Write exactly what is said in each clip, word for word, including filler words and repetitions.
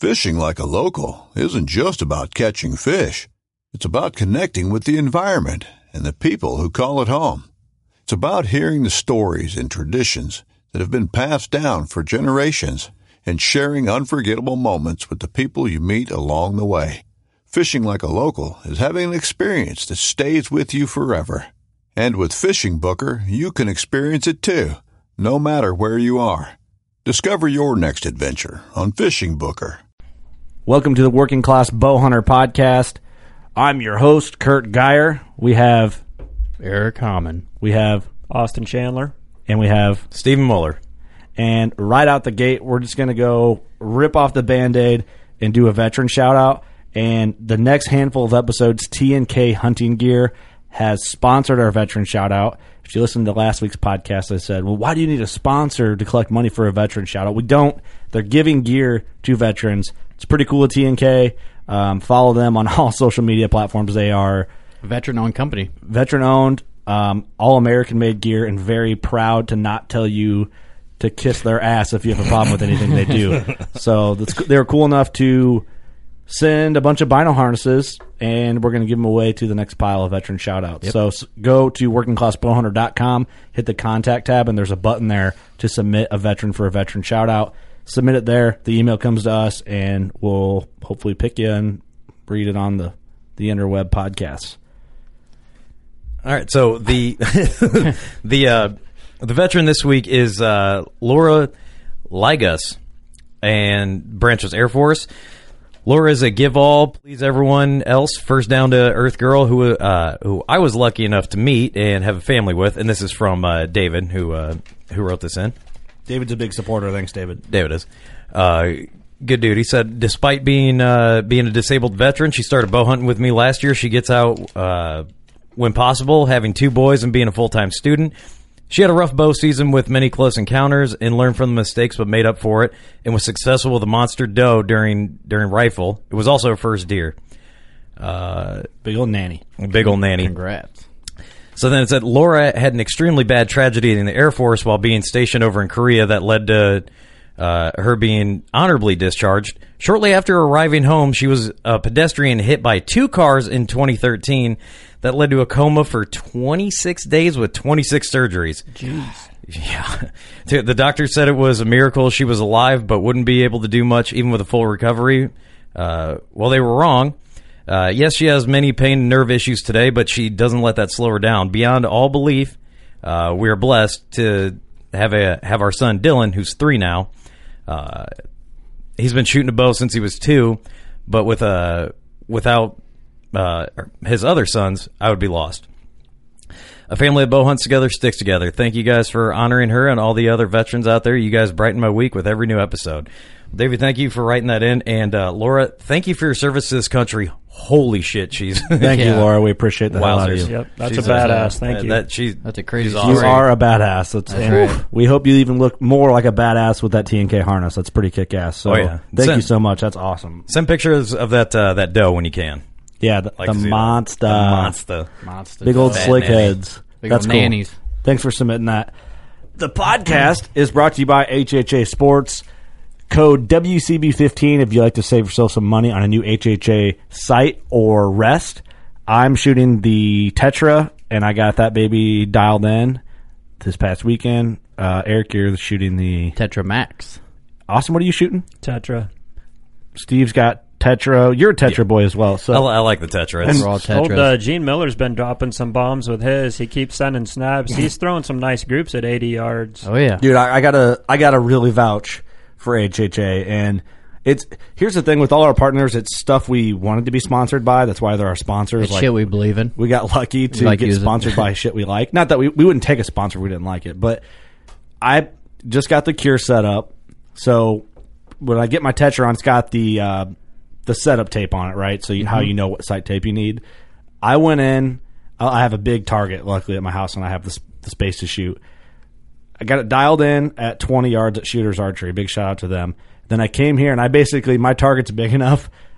Fishing like a local isn't just about catching fish. It's about connecting with the environment and the people who call it home. It's about hearing the stories and traditions that have been passed down for generations and sharing unforgettable moments with the people you meet along the way. Fishing like a local is having an experience that stays with you forever. And with Fishing Booker, you can experience it too, no matter where you are. Discover your next adventure on Fishing Booker. Welcome to the Working Class Bowhunter Podcast. I'm your host, Kurt Geyer. We have Eric Hammond. We have Austin Chandler. And we have Stephen Muller. And right out the gate, we're just going to go rip off the Band-Aid and do a veteran shout-out. And the next handful of episodes, T N K Hunting Gear has sponsored our veteran shout-out. If you listened to last week's podcast, I said, well, why do you need a sponsor to collect money for a veteran shout-out? We don't. They're giving gear to veterans. It's pretty cool at T N K. Um, follow them on all social media platforms. They are veteran-owned company. Veteran-owned, um, all-American-made gear, and very proud to not tell you to kiss their ass if you have a problem with anything they do. So they're cool enough to send a bunch of bino harnesses, and we're going to give them away to the next pile of veteran shout-outs. Yep. So go to working class bowhunter dot com, hit the contact tab, and there's a button there to submit a veteran for a veteran shout-out. Submit it there. The email comes to us, and we'll hopefully pick you and read it on the, the interweb podcasts. All right, so the the uh, the veteran this week is uh, Laura Ligas and Branches Air Force. Laura is a give all, please everyone else, first down to earth girl who uh, who I was lucky enough to meet and have a family with, and this is from uh, David who uh, who wrote this in. David's a big supporter. Thanks, David. David is. Uh, good dude. He said, despite being uh, being a disabled veteran, she started bow hunting with me last year. She gets out uh, when possible, having two boys and being a full-time student. She had a rough bow season with many close encounters and learned from the mistakes but made up for it and was successful with a monster doe during during rifle. It was also her first deer. Uh, big old nanny. Big old nanny. Congrats. So then it said Laura had an extremely bad tragedy in the Air Force while being stationed over in Korea that led to uh, her being honorably discharged. Shortly after arriving home, she was a pedestrian hit by two cars in twenty thirteen that led to a coma for twenty-six days with twenty-six surgeries. Jeez. Yeah. The doctor said it was a miracle she was alive but wouldn't be able to do much even with a full recovery. Uh, well, they were wrong. Uh, yes, she has many pain and nerve issues today, but she doesn't let that slow her down. Beyond all belief, uh, we are blessed to have a have our son Dylan, who's three now. Uh, he's been shooting a bow since he was two, but with a without uh, his other sons, I would be lost. A family of bow hunts together sticks together. Thank you guys for honoring her and all the other veterans out there. You guys brighten my week with every new episode. David, thank you for writing that in. And uh, Laura, thank you for your service to this country. Holy shit, she's... Thank yeah. you, Laura. We appreciate the hell out of you. Yep, that's she's a badass. A, thank uh, you. That, she, that's a crazy story. awesome. You are a badass. That's, that's and right. We hope you even look more like a badass with that T N K harness. That's pretty kick-ass. So oh, yeah. thank send, you so much. That's awesome. Send pictures of that uh, that doe when you can. Yeah, the, like the monster. The monster. Monster. Big old Bad slick nanny. heads. Big That's old cool. nannies. Thanks for submitting that. The podcast is brought to you by H H A Sports. Code W C B fifteen if you'd like to save yourself some money on a new H H A sight or rest. I'm shooting the Tetra, and I got that baby dialed in this past weekend. Uh, Eric, you're shooting the... Tetra Max. Austin, what are you shooting? Tetra. Steve's got Tetra. You're a Tetra yeah. boy as well. So I, I like the Tetra. And raw Tetras. Old uh, Gene Miller's been dropping some bombs with his. He keeps sending snaps. He's throwing some nice groups at eighty yards. Oh, yeah. Dude, I, I gotta, I gotta really vouch for H H A, and it's here's the thing with all our partners, it's stuff we wanted to be sponsored by. That's why they're our sponsors. It's like, shit we believe in. We got lucky to like get using. sponsored by shit we like. Not that we we wouldn't take a sponsor if we didn't like it, but I just got the Cure set up. So when I get my Tetra on, it's got the uh, the setup tape on it, right? So you, mm-hmm. how you know what sight tape you need. I went in. I have a big target, luckily, at my house, and I have the, the space to shoot. I got it dialed in at twenty yards at Shooters Archery. Big shout out to them. Then I came here, and I basically, my target's big enough.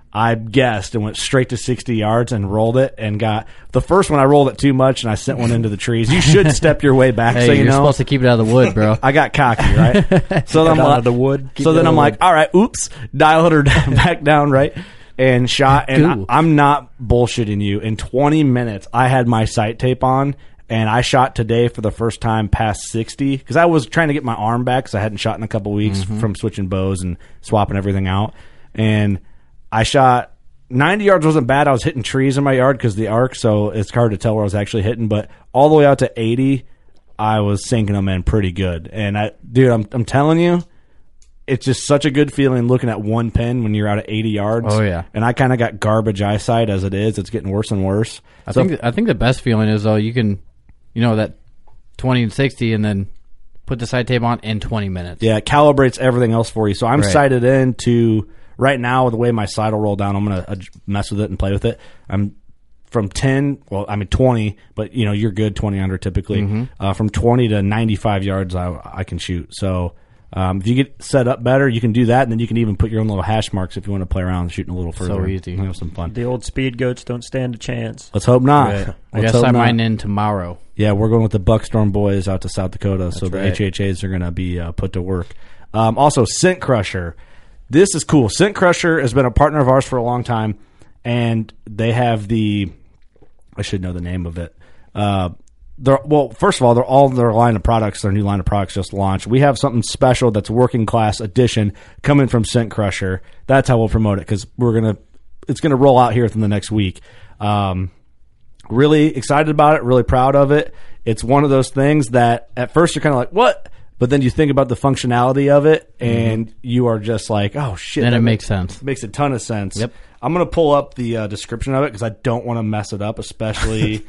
I guessed and went straight to sixty yards and rolled it and got the first one. I rolled it too much and I sent one into the trees. You should step your way back. Hey, so you you're know. supposed to keep it out of the wood, bro. I got cocky, right? So then I'm Out like, of the wood. so then I'm like, all right, oops, dialed her back down, right, and shot. And I, Ooh. I'm not bullshitting you. In twenty minutes, I had my sight tape on. And I shot today for the first time past sixty because I was trying to get my arm back because I hadn't shot in a couple weeks Mm-hmm. from switching bows and swapping everything out. And I shot ninety yards wasn't bad. I was hitting trees in my yard because the arc, so it's hard to tell where I was actually hitting. But all the way out to eighty, I was sinking them in pretty good. And I, dude, I'm I'm telling you, it's just such a good feeling looking at one pin when you're out at eighty yards. Oh, yeah. And I kind of got garbage eyesight as it is. It's getting worse and worse. I So- think I think the best feeling is though you can, you know, that twenty and sixty, and then put the sight tape on in twenty minutes. Yeah, it calibrates everything else for you. So I'm Right. sighted in to right now the way my sight will roll down. I'm gonna uh, mess with it and play with it. I'm from ten, well, I mean twenty, but you know you're good twenty under typically. Mm-hmm. Uh, from twenty to ninety-five yards, I, I can shoot. So um, if you get set up better, you can do that, and then you can even put your own little hash marks if you want to play around shooting a little further. So easy. Have some fun. The old speed goats don't stand a chance. Let's hope not. Right. I Let's guess hope I not. mine in tomorrow. Yeah, we're going with the Buckstorm boys out to South Dakota, so the right. H H As are going to be uh, put to work. Um, also, Scent Crusher. This is cool. Scent Crusher has been a partner of ours for a long time, and they have the – I should know the name of it. Uh, they're well, first of all, they're all their line of products, their new line of products just launched. We have something special that's working class edition coming from Scent Crusher. That's how we'll promote it because we're going to – it's going to roll out here within the next week. Um Really excited about it, really proud of it. It's one of those things that at first you're kind of like, what? But then you think about the functionality of it, and mm-hmm. you are just like, oh, shit. Then it makes sense. Makes a ton of sense. Yep. I'm going to pull up the uh, description of it because I don't want to mess it up, especially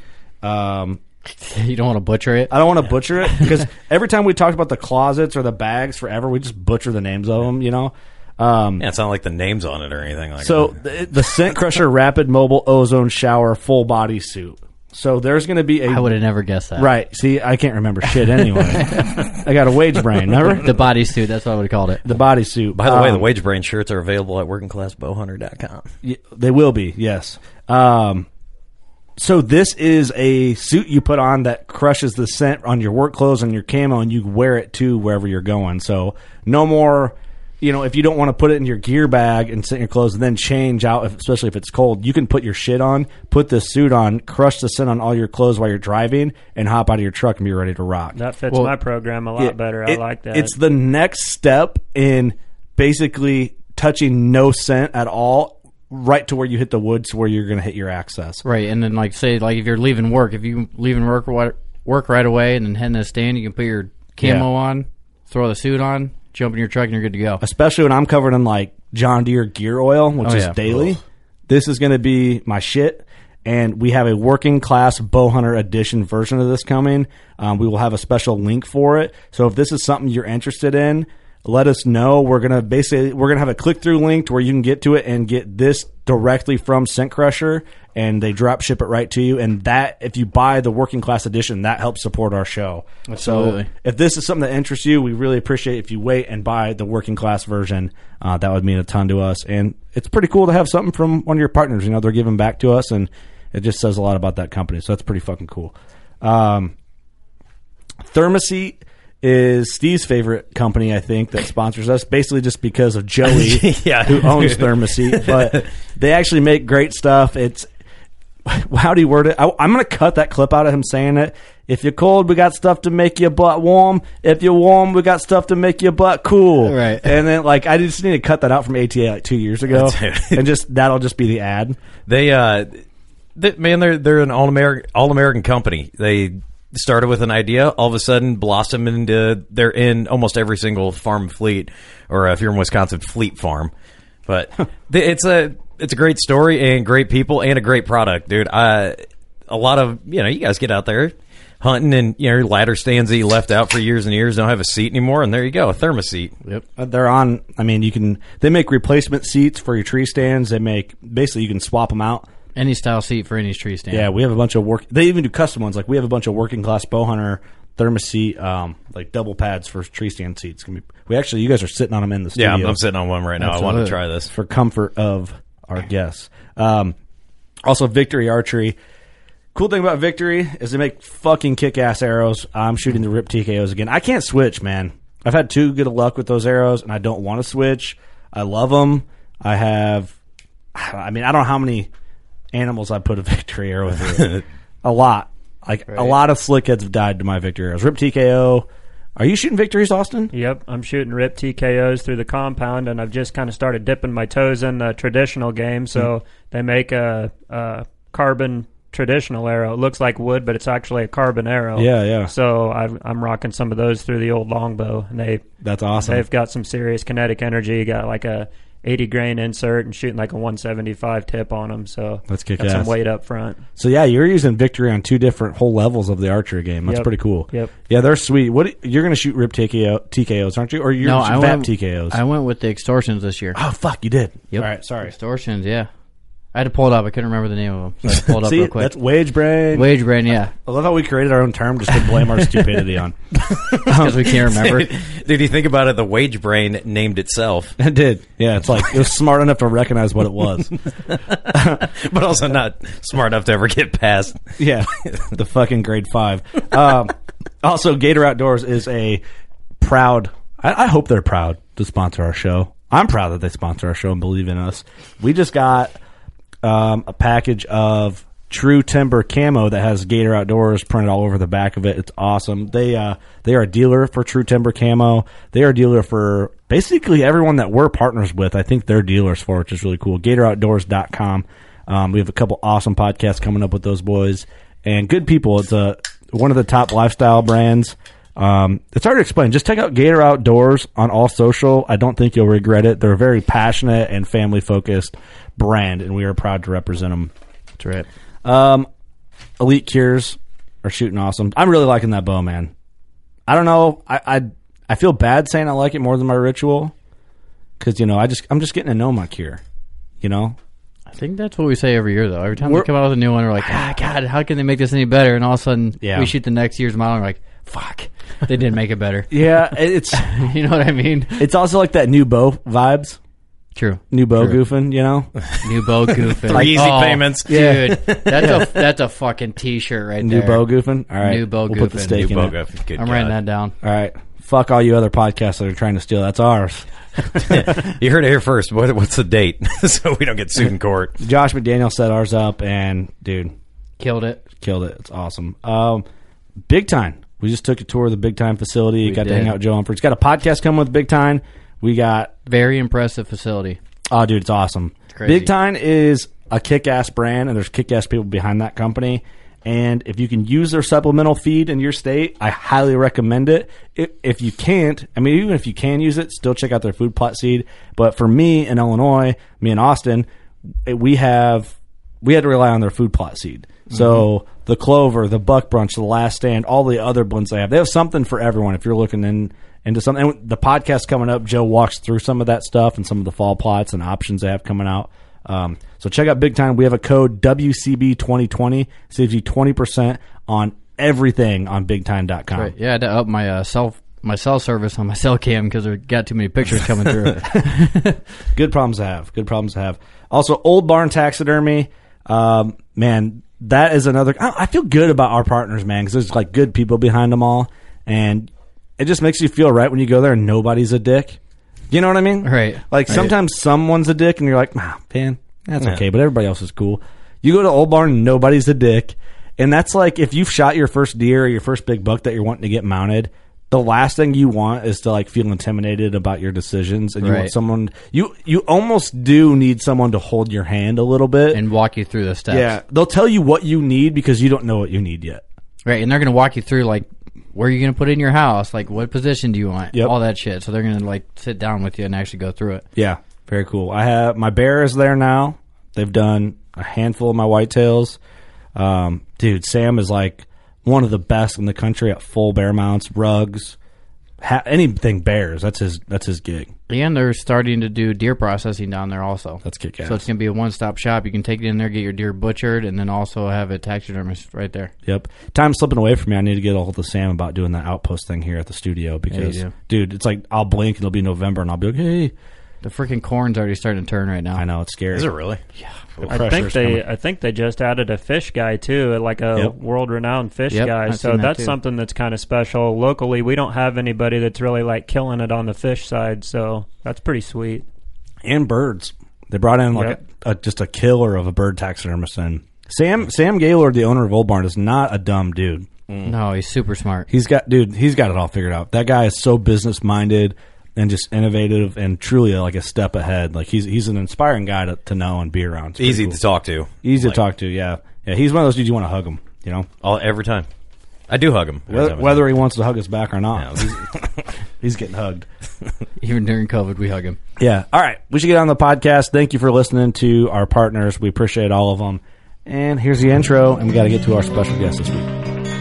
um, You don't want to butcher it? I don't want to butcher it because every time we talked about the closets or the bags forever, we just butcher the names of them, you know? Um, Yeah, it's not like the names on it or anything like so that. the, the Scent Crusher Rapid Mobile Ozone Shower Full Body Suit. So there's going to be a... I would have never guessed that. Right. See, I can't remember shit anyway. I got a wage brain, remember? The bodysuit, that's what I would have called it. The bodysuit. By the way, the Um, Wage Brain shirts are available at working class bow hunter dot com. y- They will be, yes. Um, so this is a suit you put on that crushes the scent on your work clothes and your camo, and you wear it too wherever you're going. So no more... You know, if you don't want to put it in your gear bag and sit in your clothes and then change out, if, especially if it's cold, you can put your shit on, put this suit on, crush the scent on all your clothes while you're driving, and hop out of your truck and be ready to rock. That fits Well, my program a lot It- better. I it- like that. It's the next step in basically touching no scent at all, right to where you hit the woods where you're going to hit your access. Right, and then like say like if you're leaving work, if you leaving work wi- work right away and then heading to the stand, you can put your camo Yeah. on, throw the suit on, jump in your truck, and you're good to go. Especially when I'm covered in like John Deere gear oil, which Oh, is yeah. daily. This is going to be my shit. And we have a working class bow hunter edition version of this coming. Um, we will have a special link for it. So if this is something you're interested in, let us know. We're gonna basically we're gonna have a click through link to where you can get to it and get this directly from Scent Crusher, and they drop ship it right to you. And that, if you buy the working class edition, that helps support our show. Absolutely. So if this is something that interests you, we really appreciate if you wait and buy the working class version. Uh, that would mean a ton to us, and it's pretty cool to have something from one of your partners. You know, they're giving back to us, and it just says a lot about that company. So that's pretty fucking cool. Um, Thermoset is Steve's favorite company, I think, that sponsors us, basically just because of Joey, Yeah. who owns Thermoset. But they actually make great stuff. It's how do you word it? I, I'm going to cut that clip out of him saying it. If you're cold, we got stuff to make your butt warm. If you're warm, we got stuff to make your butt cool. Right. And then, like, I just need to cut that out from A T A like two years ago, and just that'll just be the ad. They, uh, they, man, they're they're an all American all American company. They started with an idea, all of a sudden blossomed into they're in almost every single farm fleet, or if you're in Wisconsin, Fleet Farm. But they, it's a it's a great story and great people and a great product, dude. Uh, a lot of you know, you guys get out there hunting and you know your ladder stands that you left out for years and years don't have a seat anymore, and there you go, a Thermoset. Yep. Uh, They're on. I mean, you can. They make replacement seats for your tree stands. They make basically you can swap them out. Any style seat for any tree stand. Yeah, we have a bunch of work. They even do custom ones. Like we have a bunch of working class bow hunter Thermoset, um, like double pads for tree stand seats. Can be, we actually, you guys are sitting on them in the studio. Yeah, I'm, I'm sitting on one right now. I want to Absolutely. try this. for comfort of our guests. Um, also, Victory Archery. Cool thing about Victory is they make fucking kick-ass arrows. I'm shooting the R I P T K Os again. I can't switch, man. I've had too good of luck with those arrows, and I don't want to switch. I love them. I have, I mean, I don't know how many animals I put a Victory arrow through. A lot. Like, right. A lot of slickheads have died to my Victory arrows. R I P T K O. Are you shooting Victories, Austin? Yep, I'm shooting R I P T K Os through the compound, and I've just kind of started dipping my toes in the traditional game. So mm. they make a, a carbon traditional arrow. It looks like wood, but it's actually a carbon arrow. Yeah, yeah. So I've, I'm rocking some of those through the old longbow, and they that's awesome. They've got some serious kinetic energy. Got like a eighty grain insert and shooting like a one seventy-five tip on them. So let's kick got ass. Some weight up front. So yeah, you're using Victory on two different whole levels of the archery game. That's yep. pretty cool. Yep. Yeah, they're sweet. What you're going to shoot R I P T K Os, aren't you? Or you're no, going to shoot I V A P went, T K Os? I went with the extortions this year. Oh fuck, you did. Yep. All right, sorry. Extortions, yeah. I had to pull it up. I couldn't remember the name of them. So I had to pull it up See, real quick. that's wage brain. Wage brain, yeah. I love how we created our own term just to blame our stupidity on. Because we can't remember. Did you think about it? The wage brain named itself. It did. Yeah, it's like it was smart enough to recognize what it was. But also not smart enough to ever get past. Yeah, the fucking grade five. Um, also, Gator Outdoors is a proud, I, I hope they're proud to sponsor our show. I'm proud that they sponsor our show and believe in us. We just got um, a package of True Timber camo that has Gator Outdoors printed all over the back of it. It's awesome. They uh, they are a dealer for True Timber camo. They are a dealer for basically everyone that we're partners with. I think they're dealers for, which is really cool. Gator Outdoors dot com. Um, we have a couple awesome podcasts coming up with those boys and good people. It's a one of the top lifestyle brands. Um, it's hard to explain. Just check out Gator Outdoors on all social. I don't think you'll regret it. They're a very passionate and family-focused brand, and we are proud to represent them. That's right. Um, Elite Cures are shooting awesome. I'm really liking that bow, man. I don't know. I I, I feel bad saying I like it more than my Ritual because, you know, I just, I'm just getting to know my Cure, you know? I think that's what we say every year, though. Every time We're, we come out with a new one, we're like, ah, God, how can they make this any better? And all of a sudden, yeah. we shoot the next year's model, and we're like, fuck, they didn't make it better. Yeah, it's... You know what I mean? It's also like that new bow vibes. True. New bow True. goofing, you know? New bow goofing. Three easy oh, payments. Dude, that's a that's a fucking T-shirt right New there. bow goofing? All right. New bow we'll goofing. put the stake New in bow it. goofing. Good I'm God. writing that down. All right. Fuck all you other podcasts that are trying to steal. That's ours. You heard it here first. What, what's the date? So we don't get sued in court. Josh McDaniel set ours up, and, dude, Killed it. killed it. It's awesome. Um, Big Time. We just took a tour of the Big Time facility. We got did. to hang out with Joe Umford. He's got a podcast coming with Big Time. We got... Very impressive facility. Oh, dude, it's awesome. crazy. Big Time is a kick-ass brand, and there's kick-ass people behind that company. And if you can use their supplemental feed in your state, I highly recommend it. If, if you can't, I mean, even if you can use it, still check out their food plot seed. But for me in Illinois, me and Austin, we have we had to rely on their food plot seed. So mm-hmm. the Clover, the Buck Brunch, the Last Stand, all the other blends they have, they have something for everyone. If you're looking in, into something, and the podcast coming up, Joe walks through some of that stuff and some of the fall plots and options they have coming out. Um, so check out Big Time. We have a code W C B twenty twenty, saves you twenty percent on everything on big time dot com. Right. Yeah, I had to up my uh, cell my cell service on my cell cam because there got too many pictures coming through. Good problems to have. Good problems to have. Also, Old Barn Taxidermy. Um, man, that is another. I, I feel good about our partners, man, because there's like good people behind them all, and it just makes you feel right when you go there and nobody's a dick. You know what I mean? Right. Like right. sometimes someone's a dick, and you're like, ah, man, that's Yeah. okay, but everybody else is cool. You go to Old Barn and nobody's a dick, and that's like if you've shot your first deer or your first big buck that you're wanting to get mounted. The last thing you want is to like feel intimidated about your decisions, and you Right. want someone you you almost do need someone to hold your hand a little bit and walk you through the steps. yeah, they'll tell you what you need because you don't know what you need yet. Right, and they're going to walk you through, like, where are you going to put it in your house? Like, what position do you want? Yep. All that shit. So they're going to, like, sit down with you and actually go through it. Yeah, very cool. I have my bear is there now. They've done a handful of my whitetails. Um, dude, Sam is like one of the best in the country at full bear mounts, rugs, ha- anything bears. That's his. That's his gig. And they're starting to do deer processing down there also. That's kick ass. So it's going to be a one-stop shop. You can take it in there, get your deer butchered, and then also have a taxidermist right there. Yep. Time's slipping away from me. I need to get a hold of Sam about doing that outpost thing here at the studio because, do. dude, it's like I'll blink and it'll be November and I'll be like, hey, The freaking corn's already starting to turn right now. I know, it's scary. Is it really? Yeah. I think they I think they just added a fish guy too, like a Yep. world-renowned fish Yep, guy. I've So seen that that's too. something that's kind of special. Locally, we don't have anybody that's really like killing it on the fish side, so that's pretty sweet. And birds. They brought in like Yep. a, a just a killer of a bird taxidermist. And Sam Sam Gaylord, the owner of Old Barn, is not a dumb dude. No, he's super smart. He's got dude. He's got it all figured out. That guy is so business minded and just innovative and truly like a step ahead. Like he's he's an inspiring guy to, to know and be around. It's pretty Easy cool. to talk to. Easy Like, to talk to. Yeah, yeah. He's one of those dudes you want to hug him. You know, all, every time. I do hug him. whether, whether he wants to hug us back or not. He's, he's getting hugged. Even during COVID, we hug him. Yeah. All right. We should get on the podcast. Thank you for listening to our partners. We appreciate all of them. And here's the intro, and we got to get to our special guest this week.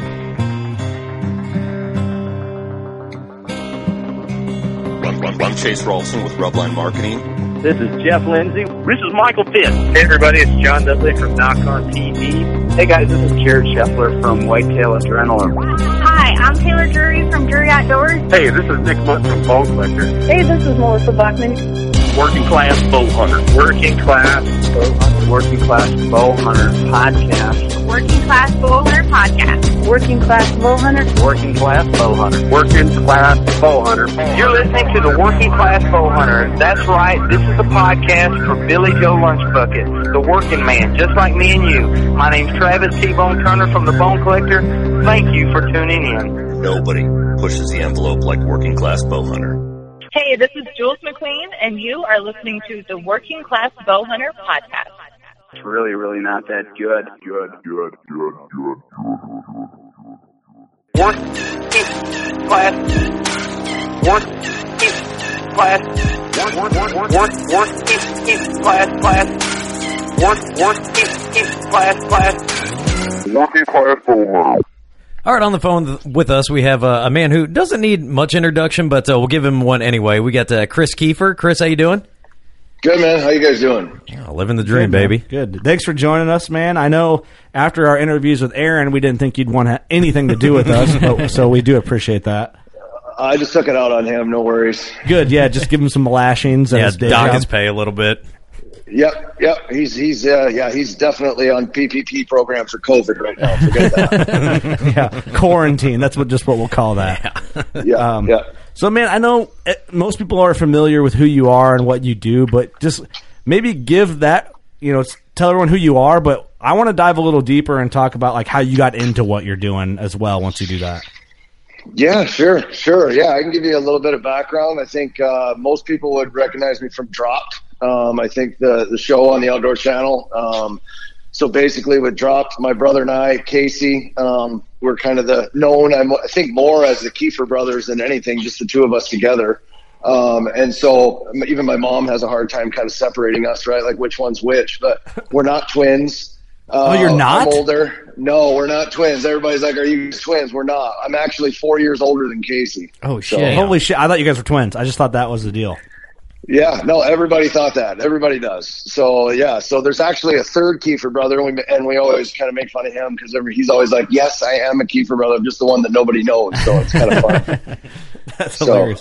I'm Chase Rolfson with Rubline Marketing. This is Jeff Lindsay. This is Michael Pitt. Hey everybody, it's John Dudley from Knock On T V. Hey guys, this is Jared Scheffler from Whitetail Adrenaline. Hi, I'm Taylor Drury from Drury Outdoors. Hey, this is Nick Mutt from Bone Collector. Hey, this is Melissa Buckman. Working Class Bow Hunter. Working Class Bow Hunter. Working Class Bow Hunter Podcast. Working Class Bow Hunter Podcast. Working Class Bow Hunter. Working Class Bow Hunter. Working Class Bow Hunter. You're listening to the Working Class Bow Hunter. That's right, this is the podcast for Billy Joe Lunchbucket, the working man, just like me and you. My name's Travis T-Bone Turner from the Bone Collector. Thank you for tuning in. Nobody pushes the envelope like Working Class Bow Hunter. Hey, this is Jules McQueen, and you are listening to the Working Class Bow Hunter Podcast. It's really, really not that good. Good, good, good, good, good. Working Class. Working Class. Work, work, work, work, work, class, class. Work, work, class, class. Working Class Bow Hunter. All right, on the phone th- with us, we have uh, a man who doesn't need much introduction, but uh, we'll give him one anyway. We got uh, Chris Kiefer. Chris, how you doing? Good, man. How you guys doing? Yeah, living the dream, Good, man. baby. Good. Thanks for joining us, man. I know after our interviews with Aaron, we didn't think you'd want to have anything to do with us, but, so we do appreciate that. I just took it out on him. No worries. Good. Yeah, just give him some lashings. at Yeah, his day dock job. his pay a little bit. Yep, yep. He's he's uh, yeah. He's definitely on P P P program for COVID right now. Forget that. Yeah, quarantine. That's what just what we'll call that. Yeah, Um, yeah. So, man, I know eh, most people are familiar with who you are and what you do, but just maybe give that, you know, tell everyone who you are. But I want to dive a little deeper and talk about like how you got into what you're doing as well. Once you do that. Yeah, sure, sure. Yeah, I can give you a little bit of background. I think uh, most people would recognize me from Dropped. Um, I think the the show on the Outdoor Channel. Um, so basically, with Dropped, my brother and I, Casey, um, we're kind of the known. I'm, I think more as the Kiefer brothers than anything, just the two of us together. Um, and so even my mom has a hard time kind of separating us, right? Like which one's which. But we're not twins. Uh, Oh, you're not? I'm older. No, we're not twins. Everybody's like, "Are you twins?" We're not. I'm actually four years older than Casey. Oh, So- shit. Holy shit! I thought you guys were twins. I just thought that was the deal. Yeah, no, everybody thought that. Everybody does. So yeah, so there's actually a third Kiefer brother, and we, and we always kind of make fun of him because he's always like, "Yes, I am a Kiefer brother. I'm just the one that nobody knows." So it's kind of fun. That's So- hilarious.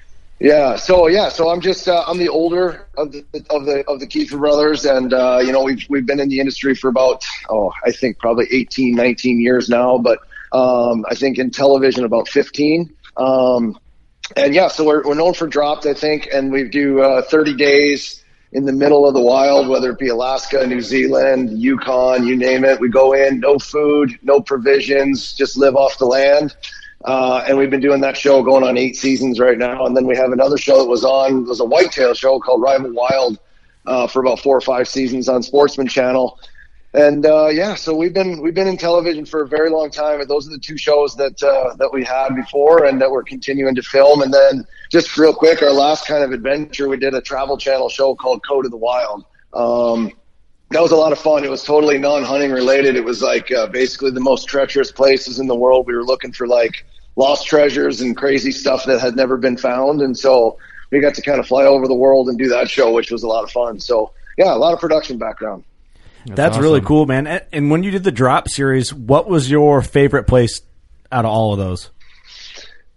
Yeah, so yeah, so I'm just uh, I'm the older of the of the of the Kiefer brothers, and uh, you know we've we've been in the industry for about oh I think probably eighteen, nineteen years now, but um, I think in television about fifteen. Um, and yeah, so we're we're known for Dropped, I think, and we do uh, thirty days in the middle of the wild, whether it be Alaska, New Zealand, Yukon, you name it. We go in, no food, no provisions, just live off the land. Uh, and we've been doing that show going on eight seasons right now. And then we have another show that was on, it was a whitetail show called Rival Wild, uh, for about four or five seasons on Sportsman Channel. And, uh, yeah, so we've been, we've been in television for a very long time. And those are the two shows that, uh, that we had before and that we're continuing to film. And then just real quick, our last kind of adventure, we did a Travel Channel show called Code of the Wild. Um, That was a lot of fun. It was totally non-hunting related. It was like uh, basically the most treacherous places in the world. We were looking for like lost treasures and crazy stuff that had never been found. And so we got to kind of fly over the world and do that show, which was a lot of fun. So yeah, a lot of production background. That's, awesome. really cool, man. And, and when you did the Drop series, what was your favorite place out of all of those?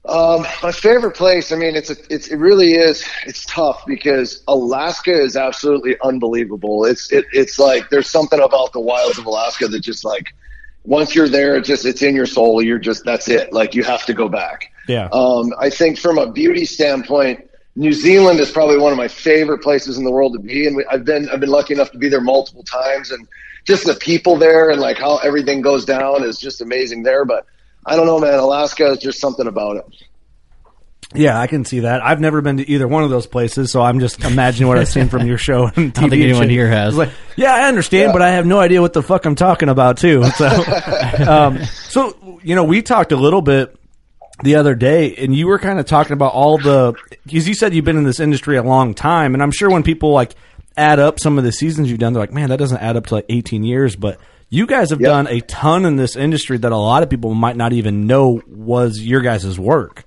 Um, my favorite place, I mean, it's, a, it's, it really is, it's tough because Alaska is absolutely unbelievable. It's, it, it's like, there's something about the wilds of Alaska that just like, once you're there, it just, it's in your soul. You're just, that's it. Like you have to go back. Yeah. Um, I think from a beauty standpoint, New Zealand is probably one of my favorite places in the world to be. And we, I've been, I've been lucky enough to be there multiple times, and just the people there and like how everything goes down is just amazing there. But I don't know, man. Alaska is just something about it. Yeah, I can see that. I've never been to either one of those places, so I'm just imagining what I've seen from your show and T V. I don't think anyone here has. It's like, yeah, I understand, Yeah. but I have no idea what the fuck I'm talking about, too. So, um, so you know, we talked a little bit the other day, and you were kind of talking about all the, because you said you've been in this industry a long time, and I'm sure when people like add up some of the seasons you've done, they're like, man, that doesn't add up to like eighteen years, but you guys have Yep. done a ton in this industry that a lot of people might not even know was your guys' work.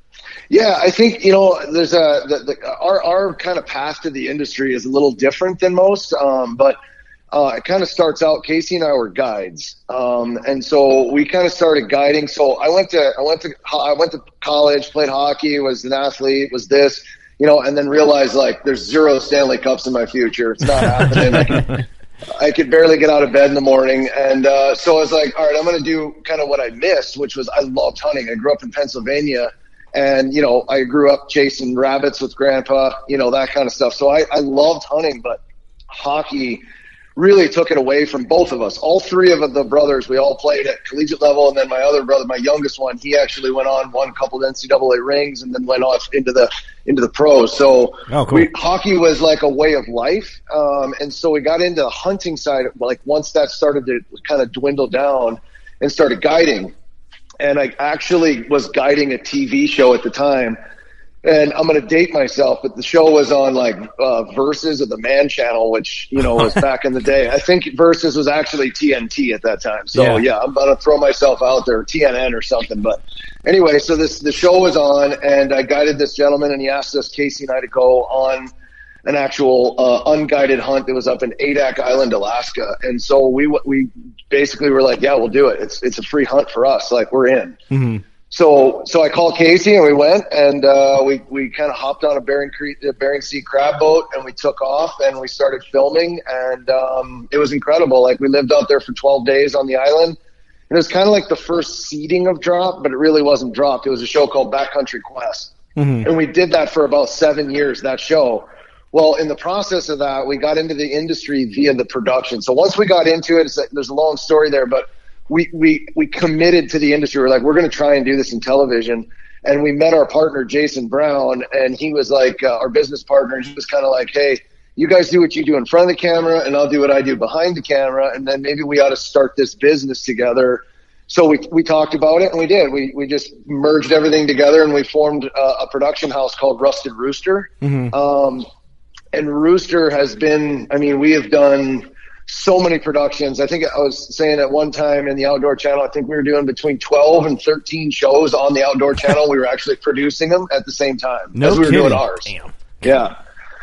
Yeah, I think, you know, there's a, the, the, our, our kind of path to the industry is a little different than most. Um, but, uh, it kind of starts out, Casey and I were guides. Um, and so we kind of started guiding. So I went to, I went to, I went to college, played hockey, was an athlete, was this, you know, and then realized like there's zero Stanley Cups in my future. It's not happening. I could, I could barely get out of bed in the morning. And, uh, so I was like, all right, I'm going to do kind of what I missed, which was I loved hunting. I grew up in Pennsylvania. And, you know, I grew up chasing rabbits with grandpa, you know, that kind of stuff. So I, I loved hunting, but hockey really took it away from both of us. All three of the brothers, we all played at collegiate level. And then my other brother, my youngest one, he actually went on, won a couple of N C double A rings and then went off into the, into the pros. So Oh, cool. we, hockey was like a way of life. Um, and so we got into the hunting side, like once that started to kind of dwindle down and started guiding. And I actually was guiding a T V show at the time. And I'm going to date myself, but the show was on like uh, Versus of the Man Channel, which, you know, was back in the day. I think Versus was actually T N T at that time. So, Yeah. yeah, I'm going to throw myself out there, T N N or something. But anyway, so this the show was on, and I guided this gentleman, and he asked us, Casey and I, to go on an actual uh, unguided hunt that was up in Adak Island, Alaska. And so we we basically were like, yeah, we'll do it. It's it's a free hunt for us. Like, we're in. Mm-hmm. So so I called Casey, and we went, and uh, we, we kind of hopped on a Bering, Creek, a Bering Sea crab boat, and we took off, and we started filming, and um, it was incredible. Like, we lived out there for twelve days on the island. And it was kind of like the first seeding of Drop, but it really wasn't Dropped. It was a show called Backcountry Quest. Mm-hmm. And we did that for about seven years, that show. Well, in the process of that, we got into the industry via the production. So once we got into it, it's like, there's a long story there, but we, we, we committed to the industry. We're like, we're going to try and do this in television. And we met our partner, Jason Brown, and he was like uh, our business partner. And he was kind of like, hey, you guys do what you do in front of the camera, and I'll do what I do behind the camera. And then maybe we ought to start this business together. So we we talked about it, and we did. We we just merged everything together, and we formed uh, a production house called Rusted Rooster. Mm-hmm. Um, and Rooster has been, I mean, we have done so many productions. I think I was saying at one time in the Outdoor Channel, I think we were doing between twelve and thirteen shows on the Outdoor Channel. We were actually producing them at the same time No as we were kidding. doing ours. Damn. Yeah.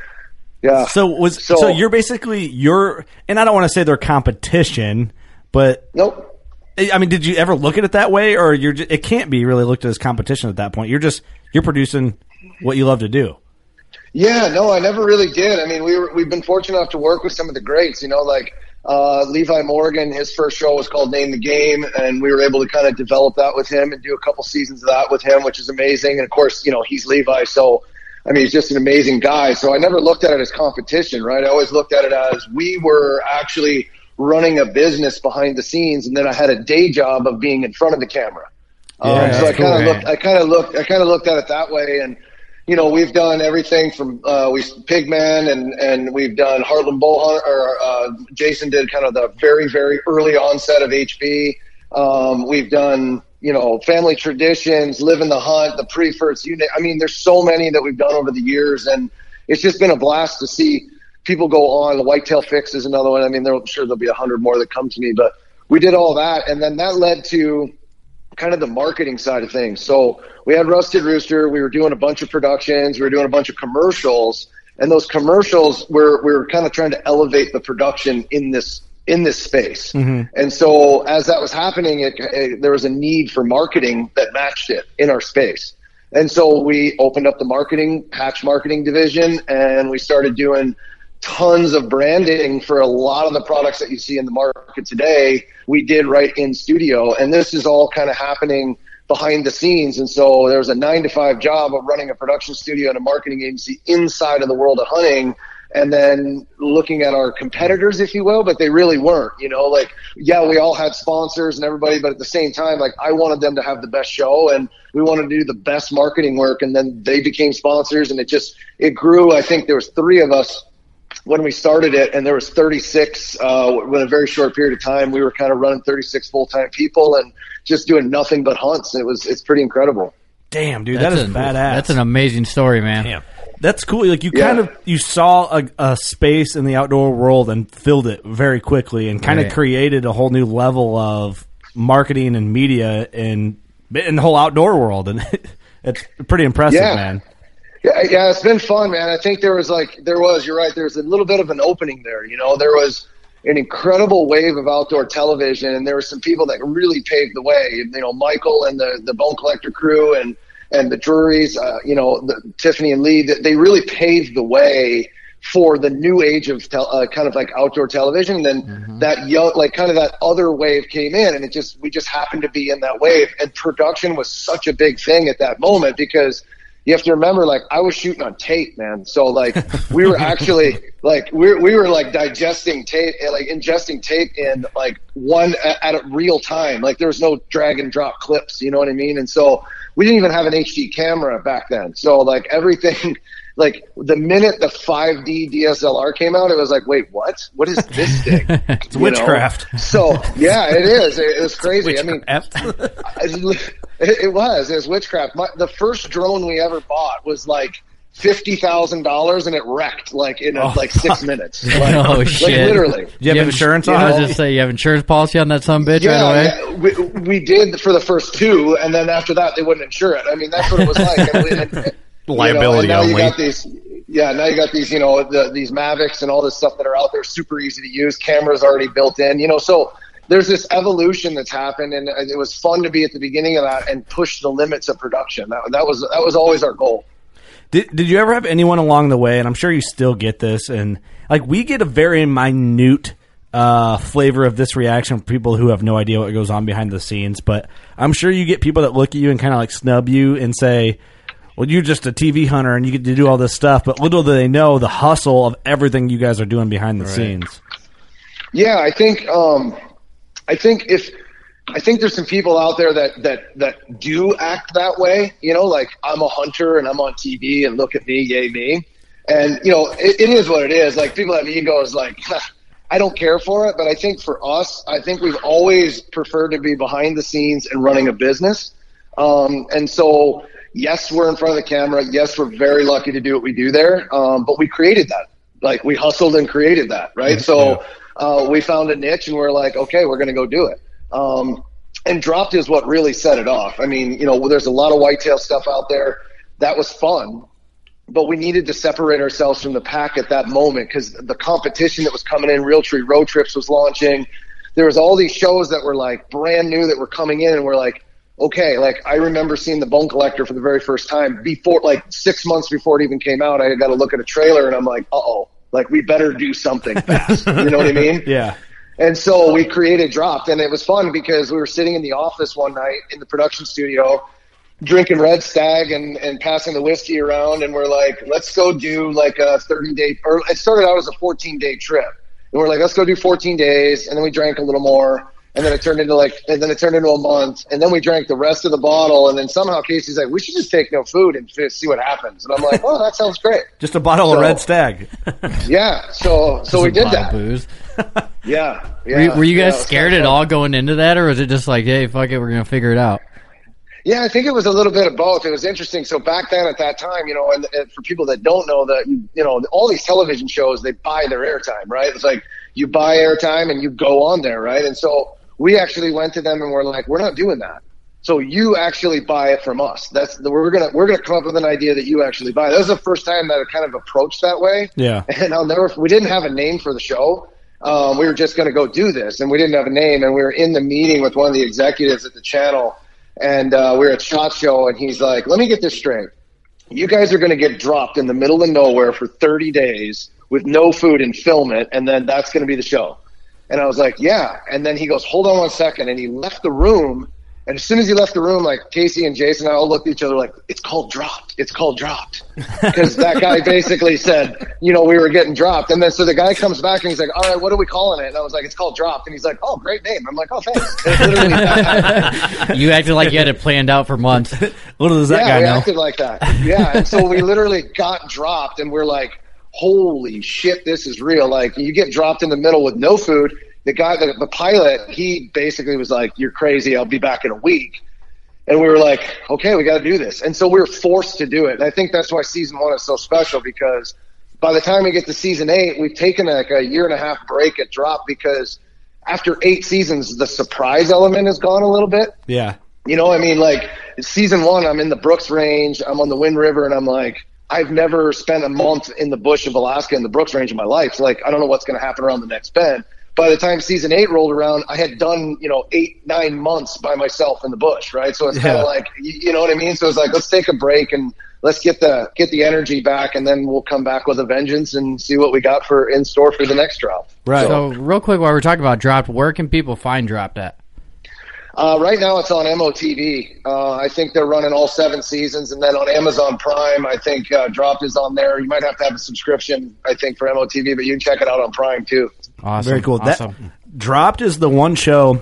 Yeah. So was so, So- you're basically you're, and I don't want to say they're competition, but Nope. I mean, did you ever look at it that way, or you're? Just, it can't be really looked at as competition at that point. You're just you're producing what you love to do. Yeah, no, I never really did. I mean, we were, we've been fortunate enough to work with some of the greats, you know, like uh, Levi Morgan. His first show was called Name the Game, and we were able to kind of develop that with him and do a couple seasons of that with him, which is amazing. And of course, you know, he's Levi, so I mean, he's just an amazing guy. So I never looked at it as competition, right? I always looked at it as we were actually running a business behind the scenes, and then I had a day job of being in front of the camera. Yeah, um, so I that's kind of cool, looked, I kind of looked, I kind of looked at it that way. And you know, we've done everything from uh, we Pigman, and and we've done Heartland Bowhunter. Or uh, Jason did kind of the very very early onset of H B. Um, we've done, you know, Family Traditions, Live in the Hunt, the Preferts. You, I mean, there's so many that we've done over the years, and it's just been a blast to see people go on. The Whitetail Fix is another one. I mean, there, I'm sure there'll be a hundred more that come to me, but we did all that, and then that led to kind of the marketing side of things. So we had Rusted Rooster. We were doing a bunch of productions. We were doing a bunch of commercials, and those commercials were we were kind of trying to elevate the production in this in this space. Mm-hmm. And so as that was happening, it, it, there was a need for marketing that matched it in our space. And so we opened up the marketing, patch marketing division, and we started doing tons of branding for a lot of the products that you see in the market today. We did right in studio, and this is all kind of happening behind the scenes. And so there was a nine to five job of running a production studio and a marketing agency inside of the world of hunting, and then looking at our competitors, if you will, but they really weren't, you know, like, yeah, we all had sponsors and everybody, but at the same time, like, I wanted them to have the best show, and we wanted to do the best marketing work. And then they became sponsors, and it just, it grew. I think there was three of us when we started it, and there was thirty-six, uh, in a very short period of time. We were kind of running thirty-six full-time people and just doing nothing but hunts. It was, it's pretty incredible. Damn, dude, That's that is a, badass. That's an amazing story, man. Damn. That's cool. Like you Yeah. kind of you saw a, a space in the outdoor world and filled it very quickly, and kind Right. of created a whole new level of marketing and media in in the whole outdoor world, and it's pretty impressive, Yeah. man. Yeah, yeah, it's been fun, man. I think there was like, there was, you're right, there's a little bit of an opening there, you know, there was an incredible wave of outdoor television, and there were some people that really paved the way, you know, Michael and the, the Bone Collector crew and, and the Drurys, uh, you know, the, Tiffany and Lee, they really paved the way for the new age of tel- uh, kind of like outdoor television. And then mm-hmm. that young, like kind of that other wave came in, and it just, we just happened to be in that wave, and production was such a big thing at that moment, because you have to remember, like, I was shooting on tape, man. So like we were actually like, we we were like digesting tape, like ingesting tape in like one at, at a real time. Like there was no drag and drop clips, you know what I mean? And so we didn't even have an H D camera back then. So like everything, like the minute the five D D S L R came out, it was like, wait, what? What is this thing? It's witchcraft. Know? So yeah, it is. It, it was crazy. I mean, Witchcraft. it, it was. It was witchcraft. My, the first drone we ever bought was like fifty thousand dollars, and it wrecked like in Oh, like six fuck. minutes. Like, Oh, like shit. literally. Do you have insurance I on was it? just say you have insurance policy on that son of a bitch Yeah, right away. yeah, we, we did for the first two, and then after that, they wouldn't insure it. I mean, that's what it was like. And, we- and, and, Liability you know, and now only. You got these, yeah, now you got these, you know, the, these Mavics and all this stuff that are out there, super easy to use. Cameras already built in, you know. So there's this evolution that's happened, and it was fun to be at the beginning of that and push the limits of production. That, that was that was always our goal. Did Did you ever have anyone along the way? And I'm sure you still get this, and like we get a very minute uh, flavor of this reaction from people who have no idea what goes on behind the scenes. But I'm sure you get people that look at you and kind of like snub you and say, well, you're just a T V hunter and you get to do all this stuff, but little do they know the hustle of everything you guys are doing behind the Right. scenes. Yeah, I think um, I think if I think there's some people out there that that that do act that way. You know, like I'm a hunter and I'm on T V and look at me, yay me. And you know, it, it is what it is. Like people have egos. Like I don't care for it, but I think for us, I think we've always preferred to be behind the scenes and running a business. Um, and so. Yes, we're in front of the camera. Yes, we're very lucky to do what we do there. Um, but we created that. Like we hustled and created that, right? So uh, we found a niche, and we're like, okay, we're going to go do it. Um, and Dropped is what really set it off. I mean, you know, there's a lot of whitetail stuff out there. That was fun, but we needed to separate ourselves from the pack at that moment, because the competition that was coming in, Realtree Road Trips was launching. There was all these shows that were like brand new that were coming in, and we're like, okay, like I remember seeing the Bone Collector for the very first time before, like six months before it even came out. I got to look at a trailer, and I'm like, uh-oh, like we better do something fast. You know what I mean? Yeah. And so we created Dropped, and it was fun because we were sitting in the office one night in the production studio drinking Red Stag and, and passing the whiskey around, and we're like, let's go do like a thirty day, or it started out as a fourteen day trip. And we're like, let's go do fourteen days. And then we drank a little more. And then it turned into like, and then it turned into a month. And then we drank the rest of the bottle. And then somehow Casey's like, we should just take no food and f- see what happens. And I'm like, oh, that sounds great. Just a bottle So- of Red Stag. Yeah. So, so we did Bottle that. Booze. Yeah. Were, yeah. you, were you Yeah, guys it was scared kinda at fun. all going into that, or was it just like, hey, fuck it, we're gonna figure it out? Yeah, I think it was a little bit of both. It was interesting. So back then at that time, you know, and, and for people that don't know that, you know, all these television shows, they buy their airtime, right? It's like you buy airtime and you go on there, right? And so we actually went to them and we're like, we're not doing that. So you actually buy it from us. That's the, we're gonna we're gonna come up with an idea that you actually buy. That was the first time that it kind of approached that way. Yeah. And I'll never. We didn't have a name for the show. Um, we were just gonna go do this, and we didn't have a name. And we were in the meeting with one of the executives at the channel, and uh, we were at SHOT Show, and he's like, let me get this straight. You guys are going to get dropped in the middle of nowhere for thirty days with no food and film it, and then that's going to be the show. And I was like, yeah. And then he goes, hold on one second. And he left the room. And as soon as he left the room, like Casey and Jason and I all looked at each other like, it's called Dropped. It's called Dropped. Because that guy basically said, you know, we were getting dropped. And then so the guy comes back and he's like, all right, what are we calling it? And I was like, it's called Dropped. And he's like, oh, great name. I'm like, oh, thanks. And literally that. You acted like you had it planned out for months. What does that yeah, guy we know? acted like that. Yeah. And so we literally got dropped, and we're like, holy shit, this is real. Like, you get dropped in the middle with no food. The guy, the, the pilot, he basically was like, you're crazy. I'll be back in a week. And we were like, okay, we got to do this. And so we were forced to do it. And I think that's why season one is so special, because by the time we get to season eight, we've taken like a year and a half break at Drop, because after eight seasons, the surprise element has gone a little bit. Yeah. You know, I mean, like season one, I'm in the Brooks Range. I'm on the Wind River, and I'm like, I've never spent a month in the bush of Alaska in the Brooks Range in my life. So, like, I don't know what's going to happen around the next bend. By the time season eight rolled around, I had done, you know, eight, nine months by myself in the bush, right? So it's kind Yeah. of like, you, you know what I mean? So it's like, let's take a break and let's get the get the energy back, and then we'll come back with a vengeance and see what we got for in store for the next drop. Right. So, real quick, while we're talking about Dropped, where can people find Dropped at? Uh, right now it's on M O T V. Uh, I think they're running all seven seasons, and then on Amazon Prime, I think uh, Dropped is on there. You might have to have a subscription, I think, for M O T V, but you can check it out on Prime too. Awesome. Very cool. Awesome. That Dropped is the one show.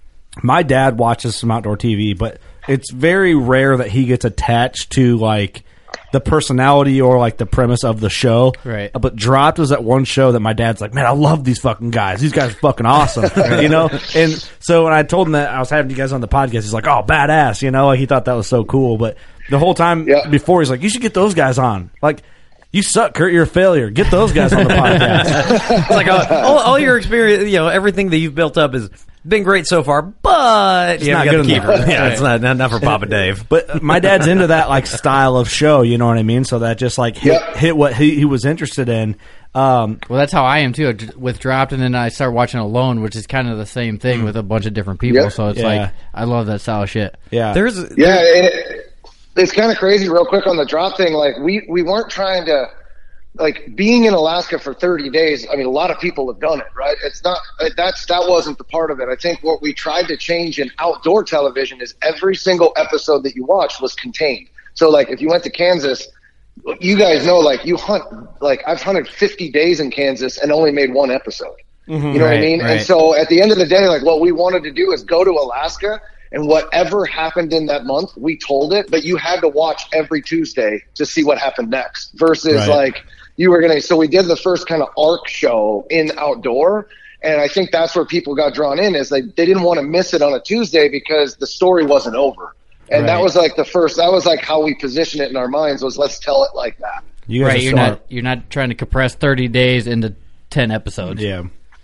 My dad watches some outdoor T V, but it's very rare that he gets attached to like the personality or like the premise of the show. Right. But Dropped was that one show that my dad's like, man, I love these fucking guys. These guys are fucking awesome. You know? And so when I told him that I was having you guys on the podcast, he's like, oh, badass. You know, like he thought that was so cool. But the whole time Yeah. before, he's like, you should get those guys on. Like, you suck, Kurt. You're a failure. Get those guys on the podcast. It's like all, all, all your experience, you know, everything that you've built up has been great so far, but It's you not haven't good got the enough. keeper. Yeah, it's not, not not for Papa Dave. But my dad's into that like style of show, you know what I mean? So that just like hit, Yep. hit what he, he was interested in. Um, Well, that's how I am too with Dropped, and then I start watching Alone, which is kind of the same thing with a bunch of different people. Yeah. So it's Yeah. like I love that style of shit. yeah. There's Yeah, and it, it's kind of crazy. Real quick on the Drop thing, like we we weren't trying to, like being in Alaska for thirty days. I mean, a lot of people have done it, right? It's not that's that wasn't the part of it. I think what we tried to change in outdoor television is every single episode that you watched was contained. So, like, if you went to Kansas, you guys know, like, you hunt, like I've hunted fifty days in Kansas and only made one episode. You know what I Right, mean? right. And so at the end of the day, like what we wanted to do is go to Alaska, and whatever happened in that month, we told it, but you had to watch every Tuesday to see what happened next versus Right. like you were going to, so we did the first kind of arc show in outdoor. And I think that's where people got drawn in is they, they didn't want to miss it on a Tuesday because the story wasn't over. And that Right. was like the first, that was like how we positioned it in our minds was let's tell it like that. You guys Right, are you're smart. not you're not trying to compress thirty days into ten episodes. Yeah.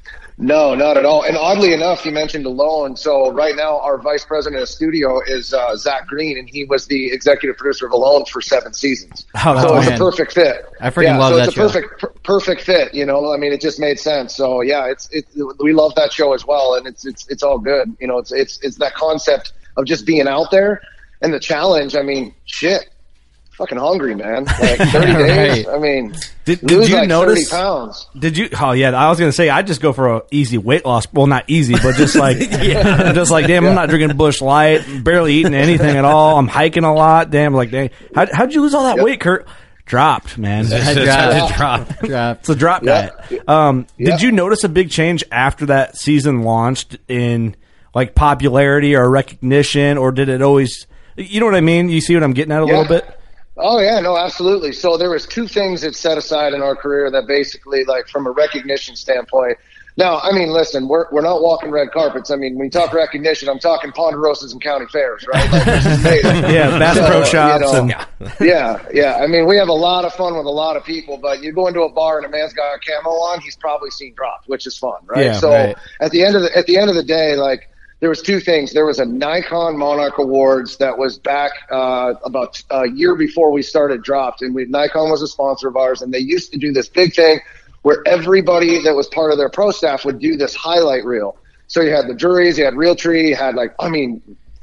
No, not at all. And oddly enough, you mentioned Alone. So right now, our vice president of studio is uh, Zach Green, and he was the executive producer of Alone for seven seasons. Oh, that's so it's man. a perfect fit. I freaking yeah, love so that it's a show. perfect, per- perfect fit. You know, I mean, it just made sense. So yeah, it's it. We love that show as well, and it's it's it's all good. You know, it's it's it's that concept of just being out there and the challenge. I mean, shit. Fucking hungry, man. Like thirty days. Right. I mean, Did- did lose you like notice- thirty pounds? Did you? Oh yeah, I was gonna say I just go for a easy weight loss. Well, not easy, but just like, just like, damn, I'm not drinking Busch Light, barely eating anything at all. I'm hiking a lot. Damn, like, dang, how, how'd you lose all that Yep. weight, Kurt? Dropped, man. Dropped. Drop. Dropped. It's a drop Yeah. diet. Um, Yeah. Did you notice a big change after that season launched in like popularity or recognition, or did it always? You know what I mean? You see what I'm getting at a Yeah. little bit? Oh yeah, no, absolutely. So there was two things that set aside in our career that basically, like, from a recognition standpoint. Now, I mean, listen, we're we're not walking red carpets. I mean, when you talk recognition, I'm talking Ponderosas and county fairs, right? Like, this is amazing. Yeah, Bass So, Pro you Shops know, and yeah, yeah. I mean, we have a lot of fun with a lot of people, but you go into a bar and a man's got a camo on, he's probably seen Dropped, which is fun, right? Yeah, so right. at the end of the at the end of the day, like, there was two things. There was a Nikon Monarch Awards that was back uh, about a year before we started Dropped, and we, Nikon was a sponsor of ours, and they used to do this big thing where everybody that was part of their pro staff would do this highlight reel. So you had the juries, you had Realtree, you had, like, I mean,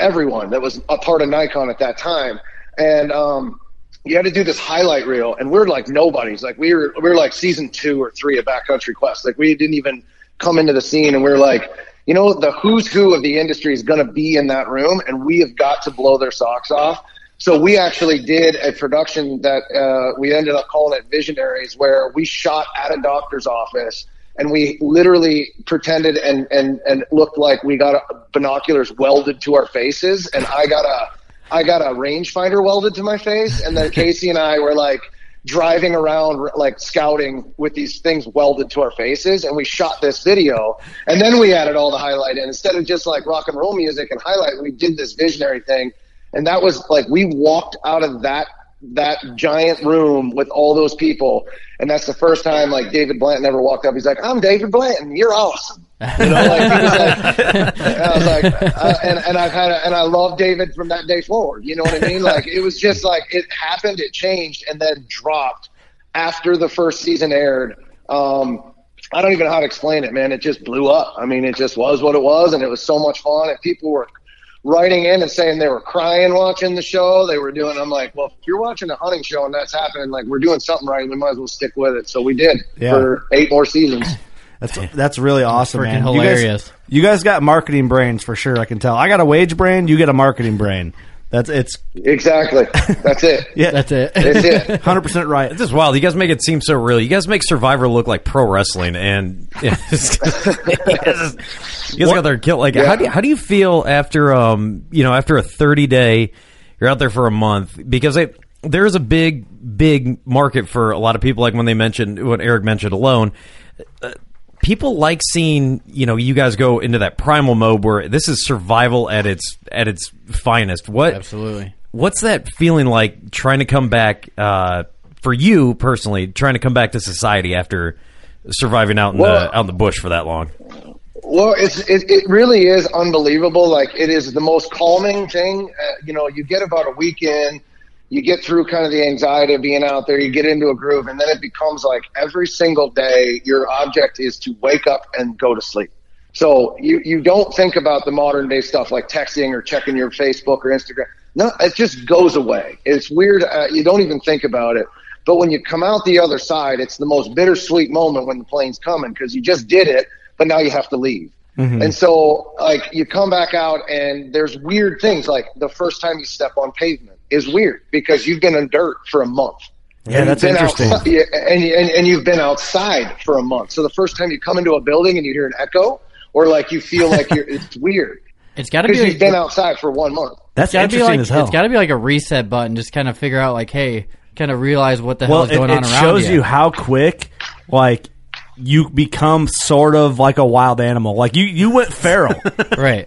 everyone that was a part of Nikon at that time. And um, you had to do this highlight reel, and we we're like nobodies. Like we were, we were like season two or three of Backcountry Quest. Like we didn't even come into the scene, and we we're like, you know, the who's who of the industry is going to be in that room, and we have got to blow their socks off. So we actually did a production that uh, we ended up calling it Visionaries, where we shot at a doctor's office, and we literally pretended and, and, and looked like we got a, binoculars welded to our faces, and I got a I got a rangefinder welded to my face, and then Casey and I were like driving around like scouting with these things welded to our faces, and we shot this video, and then we added all the highlight in. Instead of just like rock and roll music and highlight, we did this visionary thing, and that was like we walked out of that that giant room with all those people, and that's the first time like David Blanton ever walked up. He's like, "I'm David Blanton, you're awesome." You know, like he was like, and I was like, uh, and and I've had a, and I love David from that day forward. You know what I mean? Like it was just like it happened, it changed, and then dropped after the first season aired. Um, I don't even know how to explain it, man. It just blew up. I mean, it just was what it was, and it was so much fun, and people were writing in and saying they were crying watching the show. They were doing, I'm like, well, if you're watching a hunting show and that's happening, like we're doing something right, we might as well stick with it. So we did Yeah. for eight more seasons. That's that's really awesome, freaking man. hilarious. You guys, you guys got marketing brains for sure. I can tell. I got a wage brain. You get a marketing brain. That's it's Exactly. That's it. yeah. That's it. That's it. one hundred percent right. It's just wild. You guys make it seem so real. You guys make Survivor look like pro wrestling, and yeah, it's- you guys, you guys got their kill. Like, Yeah. how do you, how do you feel after um you know after a thirty day, you're out there for a month, because it, there's a big big market for a lot of people. Like when they mentioned what Eric mentioned alone. Uh, People like seeing, you know, you guys go into that primal mode where this is survival at its at its finest. What Absolutely. What's that feeling like trying to come back uh, for you personally? Trying to come back to society after surviving out in Well, the out in the bush for that long. Well, it's it, it really is unbelievable. Like it is the most calming thing. Uh, you know, you get about a weekend. You get through kind of the anxiety of being out there, you get into a groove, and then it becomes like every single day your object is to wake up and go to sleep. So you, you don't think about the modern day stuff like texting or checking your Facebook or Instagram. No, it just goes away. It's weird. Uh, you don't even think about it. But when you come out the other side, it's the most bittersweet moment when the plane's coming, because you just did it, but now you have to leave. Mm-hmm. And so like you come back out and there's weird things, like the first time you step on pavement is weird because you've been in dirt for a month. Yeah, and that's you've been interesting. Outside, and, and, and you've been outside for a month. So the first time you come into a building and you hear an echo, or like you feel like you're, it's weird. It's got to be Because like, you've been outside for one month. That's gotta be interesting like, as hell. It's got to be like a reset button. Just kind of figure out like, hey, kind of realize what the well, hell is going it, on it around shows you. you how quick, like, you become sort of like a wild animal. Like you, you went feral. Right.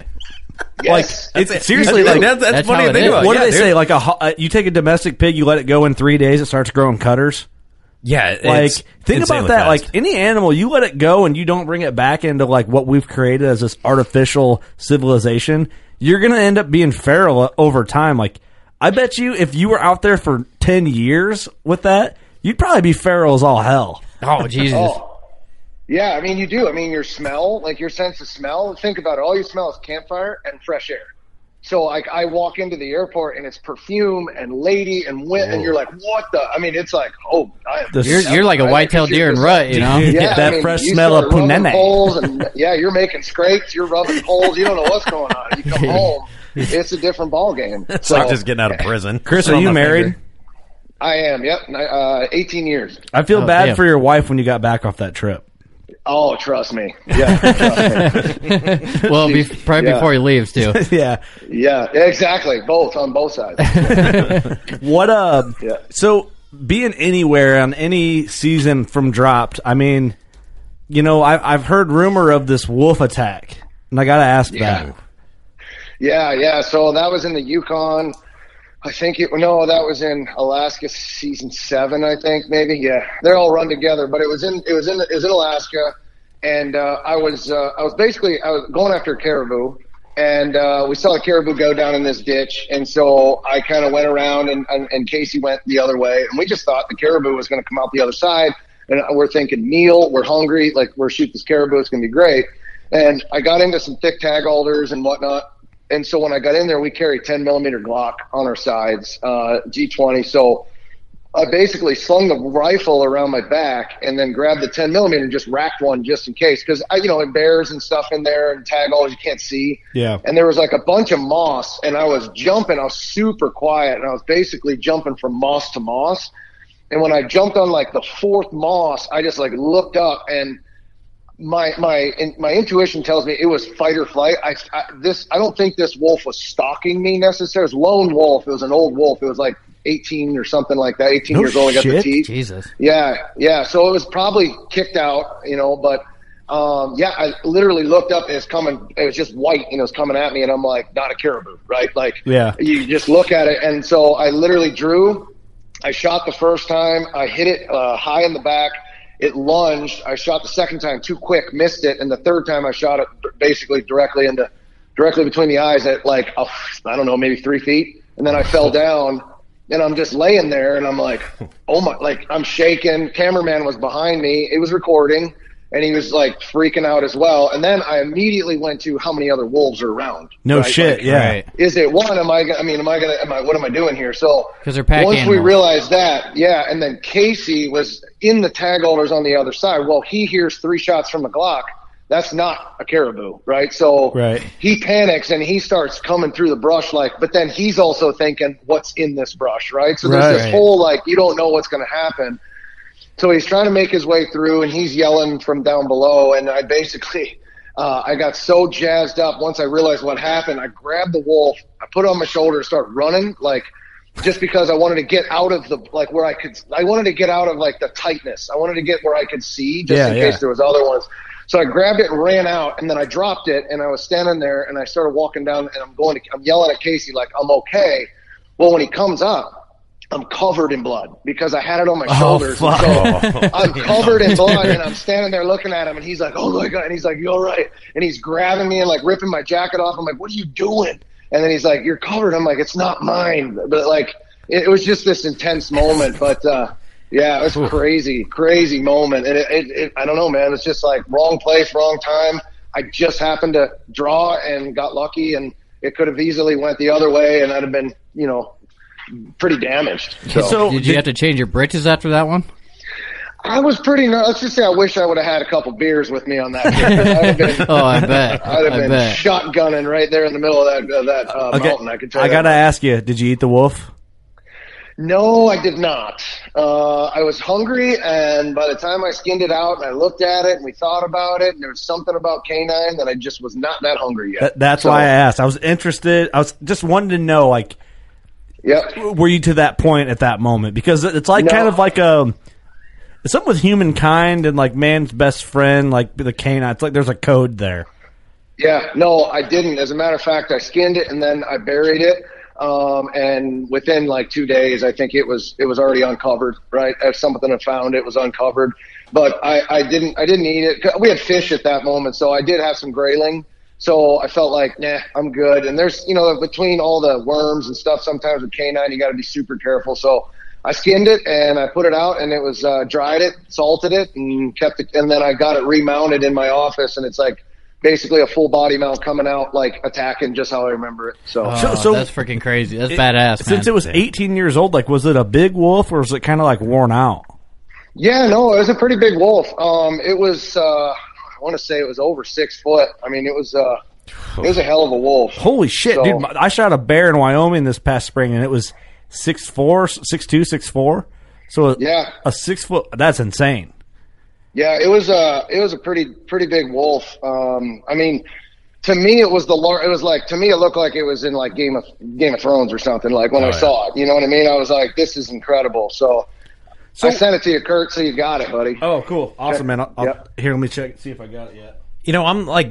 Yes. Like it's seriously That's, like that's, that's, that's funny how to it think is. about. what Yeah, do they dude. say? Like a ho- uh, you take a domestic pig, you let it go in three days, it starts growing cutters. Yeah, Like it's think about insanely that. fast. Like any animal, you let it go and you don't bring it back into like what we've created as this artificial civilization. You're gonna end up being feral over time. Like I bet you, if you were out there for ten years with that, you'd probably be feral as all hell. Oh, Jesus. Oh. Yeah, I mean, you do. I mean, your smell, like your sense of smell, think about it. All you smell is campfire and fresh air. So, like, I walk into the airport and it's perfume and lady and wind, and you're like, what the? I mean, it's like, oh, I, The- You're, you're like a I white-tailed can shoot deer in this rut, you know? Yeah, I that mean, fresh you smell of start rubbing punene. poles and yeah, you're making scrapes, you're rubbing poles, you don't know what's going on. You come home, it's a different ball game. It's So, like just getting out of prison. Chris, Sit are on you my married? finger. I am. Yep, uh, eighteen years. I feel Oh, bad damn. for your wife when you got back off that trip. Oh, trust me. Yeah, trust me. Well, be, probably Yeah. before he leaves, too. Yeah. Yeah, exactly. Both on both sides. What uh Yeah. so being anywhere on any season from Dropped, I mean, you know, I I've heard rumor of this wolf attack. And I gotta ask Yeah. that. Yeah, yeah. So that was in the Yukon. I think it, no, that was in Alaska season seven, I think maybe. Yeah, they're all run together, but it was in, it was in, it was in Alaska. And, uh, I was, uh, I was basically, I was going after a caribou, and, uh, we saw a caribou go down in this ditch. And so I kind of went around and, and, and Casey went the other way, and we just thought the caribou was going to come out the other side. And we're thinking meal, we're hungry, like we're shoot this caribou, it's going to be great. And I got into some thick tag alders and whatnot. and so when I got in there, we carried ten millimeter Glock on our sides, uh, G twenty. So I basically slung the rifle around my back and then grabbed the ten millimeter and just racked one just in case. Cause I, you know, and bears and stuff in there and tag holes you can't see. Yeah. And there was like a bunch of moss and I was jumping. I was super quiet and I was basically jumping from moss to moss. And when I jumped on like the fourth moss, I just like looked up and my, my, in, my intuition tells me it was fight or flight. I, I, this, I don't think this wolf was stalking me necessarily. It was a lone wolf. It was an old wolf. It was like eighteen or something like that. eighteen No years old. I got the shit. teeth. Jesus. Yeah. Yeah. So it was probably kicked out, you know, but, um, yeah, I literally looked up and it's coming, it was just white and it was coming at me and I'm like, not a caribou, right? Like, Yeah. you just look at it. And so I literally drew, I shot the first time, I hit it, uh, high in the back. It lunged. I shot the second time too quick, missed it. And the third time I shot it basically directly into, directly between the eyes at like, oh, I don't know, maybe three feet. And then I fell down. And I'm just laying there and I'm like, oh my, like I'm shaking. Cameraman was behind me. It was recording and he was like freaking out as well. And then I immediately went to how many other wolves are around. No right? shit. Like, Yeah. Right. Is it one? Am I, I mean, am I going to, am I, what am I doing here? So 'Cause they're pack once we animals. realized that, yeah. And then Casey was in the tag holders on the other side. Well, he hears three shots from the Glock. That's not a caribou, right? So Right. he panics and he starts coming through the brush like, but then he's also thinking what's in this brush, right? So there's Right. this whole, like, you don't know what's going to happen. So he's trying to make his way through and he's yelling from down below. And I basically, uh, I got so jazzed up once I realized what happened. I grabbed the wolf, I put it on my shoulder and start running, like, just because I wanted to get out of the, like, where I could, I wanted to get out of like the tightness. I wanted to get where I could see just Yeah, in yeah. case there was other ones. So I grabbed it and ran out, and then I dropped it, and I was standing there, and I started walking down, and I'm going to, I'm yelling at Casey like, I'm okay. Well, when he comes up, I'm covered in blood because I had it on my shoulders. fuck. And so I'm covered in blood, and I'm standing there looking at him, and he's like, oh my God. And he's like, you all right? And he's grabbing me and like ripping my jacket off. I'm like, what are you doing? And then he's like, you're covered. I'm like, it's not mine. But like, it, it was just this intense moment. But, uh, yeah, it was crazy, crazy moment. And it, it, it, I don't know, man. It's just like wrong place, wrong time. I just happened to draw and got lucky, and it could have easily went the other way, and I'd have been, you know, pretty damaged. So, So Did you have to change your britches after that one? I was pretty ner- let's just say I wish I would have had a couple beers with me on that trip. I'd have been, Oh, I bet. I'd have I been bet. shotgunning right there in the middle of that, of that uh, okay, mountain. I can tell I you gotta that. ask you, did you eat the wolf? No, I did not. Uh, I was hungry, and by the time I skinned it out and I looked at it and we thought about it, and there was something about canine that I just was not that hungry yet. That, that's So, why I asked. I was interested. I was just wanted to know, like, Yep. were you to that point at that moment? Because it's like No. kind of like a it's something with humankind and like man's best friend, like the canine. It's like there's a code there. Yeah, no, I didn't. As a matter of fact, I skinned it and then I buried it. Um, and within like two days, I think it was, it was already uncovered, right? If something had found it was uncovered, but I, I didn't, I didn't eat it. We had fish at that moment. So I did have some grayling. So I felt like, nah, I'm good. And there's, you know, between all the worms and stuff, sometimes with canine, you got to be super careful. So I skinned it and I put it out and it was, uh, dried it, salted it and kept it. And then I got it remounted in my office, and it's like, basically a full body mount coming out, like attacking, just how I remember it. So, Oh, So- so- that's freaking crazy. That's badass, man. Since it was eighteen years old, like, was it a big wolf or was it kind of like worn out? yeah, no, it was a pretty big wolf. Um, it was, uh, I want to say it was over six foot. I mean, it was, uh, it was a hell of a wolf. Holy shit, So- dude! I shot a bear in Wyoming this past spring, and it was six four, six two, six four. So a, Yeah. a six foot. That's insane. Yeah, it was a, it was a pretty, pretty big wolf. Um, I mean, to me, it was the lar- it was like, to me, it looked like it was in like Game of, Game of Thrones or something, like when I saw it, you know what I mean? I was like, this is incredible. So, So- I sent it to you, Kurt, so you got it, buddy. Oh, cool, awesome, man! I'll, I'll- Yep. Here, let me check, see if I got it yet. You know, I'm like,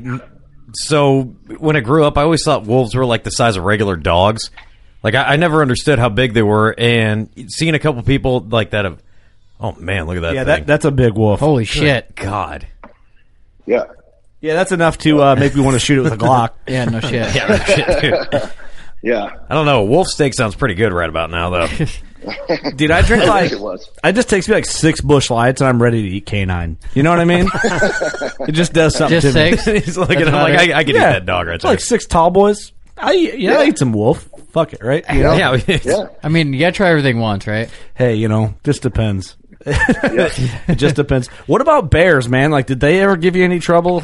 so when I grew up, I always thought wolves were like the size of regular dogs. Like, I, I never understood how big they were, and seeing a couple people like that have, oh man, look at that Yeah, thing. that that's a big wolf. Holy shit. God. Yeah. Yeah, that's enough to uh, make me want to shoot it with a Glock. Yeah, no shit. Yeah, no shit, dude. Yeah. I don't know. Wolf steak sounds pretty good right about now, though. Dude, I drink I like think it was. it just takes me like six Busch Lights and I'm ready to eat canine. You know what I mean? It just does something Just to six? me. He's like, That's I'm like, about it. I, I could Yeah. eat that dog right It's there. like six tall boys. I yeah, I eat some wolf. Fuck it, right? You know? Yeah, Yeah. I mean, you gotta try everything once, right? Hey, you know, just depends. It just depends. What about bears, man? Like, did they ever give you any trouble?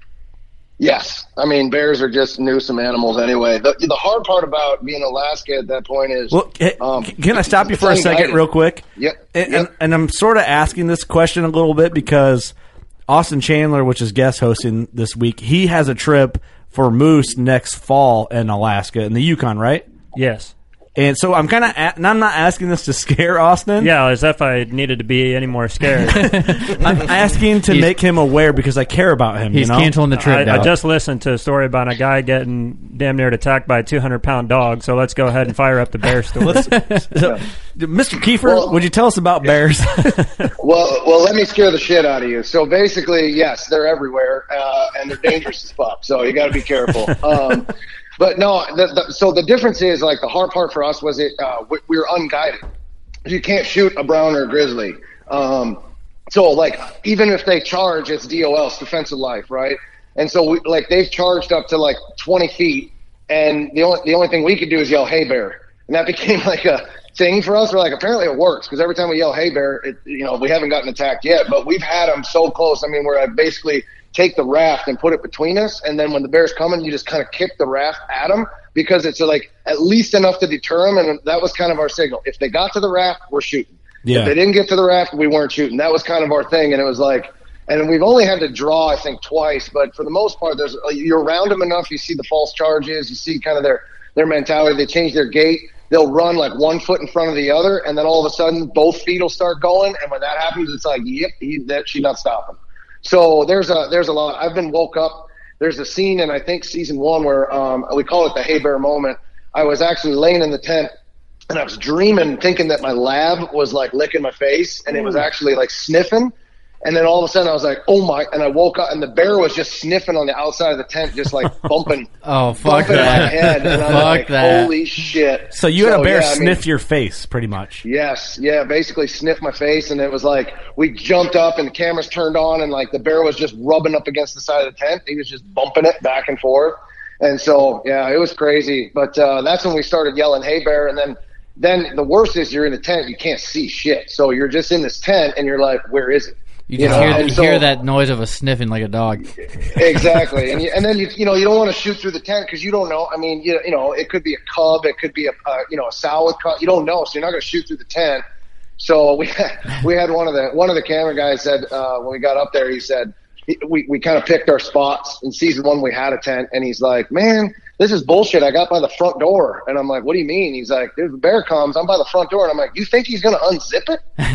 Yes. I mean, bears are just gruesome animals anyway. The, the hard part about being in Alaska at that point is... Well, hey, um, can I stop you for a it's second unguided. real quick? Yep. And, Yep. and, and I'm sort of asking this question a little bit because Austin Chandler, which is guest hosting this week, he has a trip for moose next fall in Alaska, in the Yukon, right? Yes. And so I'm kind of, and I'm not asking this to scare Austin. Yeah, as if I needed to be any more scared. I'm asking to He's- make him aware because I care about him. He's you know? canceling the trip. I, I now. just listened to a story about a guy getting damn near attacked by a two hundred pound dog, so let's go ahead and fire up the bear story. So, Mister Kiefer, Well- would you tell us about bears? Well, well, let me scare the shit out of you. So basically, yes, they're everywhere, uh, and they're dangerous as fuck. So you got to be careful. Um, but no, the, the, so the difference is like the hard part for us was it uh, we, we were unguided. You can't shoot a brown or a grizzly. Um, so like even if they charge, it's D O L, it's defensive life, right? And so we, like they've charged up to like twenty feet, and the only the only thing we could do is yell "Hey bear," and that became like a thing for us. We're like, apparently it works because every time we yell "Hey bear," it, you know, we haven't gotten attacked yet, but we've had them so close. I mean, where I basically take the raft and put it between us, and then when the bear's coming, you just kind of kick the raft at them because it's like at least enough to deter them, and that was kind of our signal. If they got to the raft, we're shooting. Yeah. If they didn't get to the raft, we weren't shooting. That was kind of our thing, and it was like, and we've only had to draw, I think, twice, but for the most part, there's you're around them enough. You see the false charges, you see kind of their their mentality. They change their gait. They'll run like one foot in front of the other, and then all of a sudden, both feet will start going. And when that happens, it's like, yep, he, that she's not stopping. So there's a there's a lot. I've been woke up. There's a scene in I think season one where um, we call it the Hey Bear moment. I was actually laying in the tent, and I was dreaming, thinking that my lab was like licking my face, and it was actually like sniffing. And then all of a sudden I was like, oh my, and I woke up and the bear was just sniffing on the outside of the tent, just like bumping, Oh, fuck bumping that. my head. And I'm Fuck like, that. holy shit. So you had a bear yeah, I mean, sniff your face, pretty much. Yes, yeah, basically sniffed my face, and it was like we jumped up and the cameras turned on, and like the bear was just rubbing up against the side of the tent. He was just bumping it back and forth. And so, yeah, it was crazy. But uh, that's when we started yelling, "Hey bear," and then Then the worst is you're in a tent, you can't see shit. So you're just in this tent, and you're like, where is it? You, You just know, hear, and you so- hear that noise of a sniffing like a dog. Exactly, and you, and then you you know you don't want to shoot through the tent because you don't know. I mean, you you know it could be a cub, it could be a uh, you know a sow with cub. You don't know, so you're not going to shoot through the tent. So we had, we had one of the one of the camera guys said uh, when we got up there, he said he, we we kind of picked our spots. In season one, we had a tent, and he's like, "Man, this is bullshit. I got by the front door." And I'm like, "What do you mean?" He's like, "If the bear comes, I'm by the front door." And I'm like, "You think he's going to unzip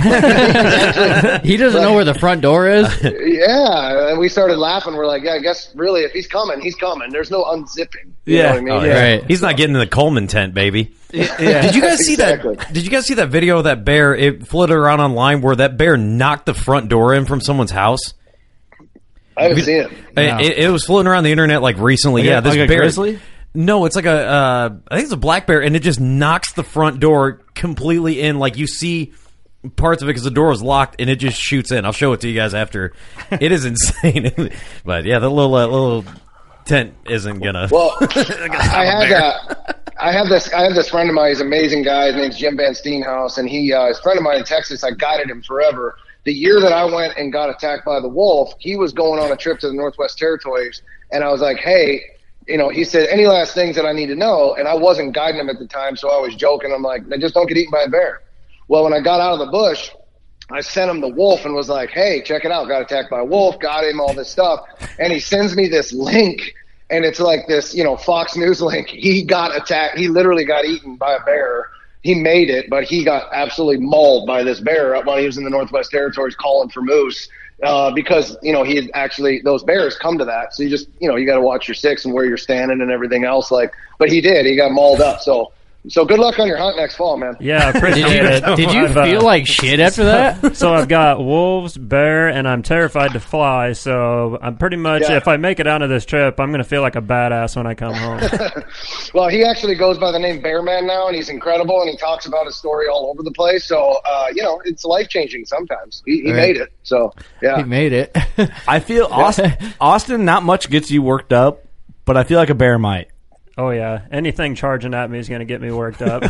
it?" He doesn't know where the front door is. Yeah, and we started laughing. We're like, "Yeah, I guess really, if he's coming, he's coming. There's no unzipping." You Yeah. know what I mean? Oh, yeah. Right. He's not getting in the Coleman tent, baby. Yeah. Did you guys see Exactly. that? Did you guys see that video of that bear? It floated around online where that bear knocked the front door in from someone's house. I haven't seen it. It, it, it was floating around the internet like recently. Like yeah, a- this like a bear. grizzly? No, it's like a. Uh, I think it's a black bear, and it just knocks the front door completely in. Like you see parts of it because the door was locked, and it just shoots in. I'll show it to you guys after. It is insane, but yeah, that little uh, little tent isn't gonna. Well, I had uh, I have this I have this friend of mine. He's an amazing guy. His name's Jim Van Steenhouse, and he uh, his friend of mine in Texas. I guided him forever. The year that I went and got attacked by the wolf, he was going on a trip to the Northwest Territories, and I was like, "Hey." You know, he said, "Any last things that I need to know?" And I wasn't guiding him at the time, so I was joking. I'm like, "Just don't get eaten by a bear." Well, when I got out of the bush, I sent him the wolf and was like, "Hey, check it out. Got attacked by a wolf, got him, all this stuff." And he sends me this link, and it's like this, you know, Fox News link. He got attacked. He literally got eaten by a bear. He made it, but he got absolutely mauled by this bear while he was in the Northwest Territories calling for moose. Uh, because, you know, he had actually, those bears come to that. So you just, you know, you got to watch your six and where you're standing and everything else. Like, but he did, he got mauled up. So, so good luck on your hunt next fall, man. Yeah, I appreciate Did you, it. did you I've, uh, feel like shit after that? So I've got wolves, bear, and I'm terrified to fly. So I'm pretty much, Yeah. if I make it out of this trip, I'm going to feel like a badass when I come home. Well, he actually goes by the name Bearman now, and he's incredible, and he talks about his story all over the place. So, uh, you know, it's life-changing sometimes. He, he Right. made it. So, yeah. He made it. I feel Austin, Austin, not much gets you worked up, but I feel like a bear might. Oh yeah, anything charging at me is going to get me worked up.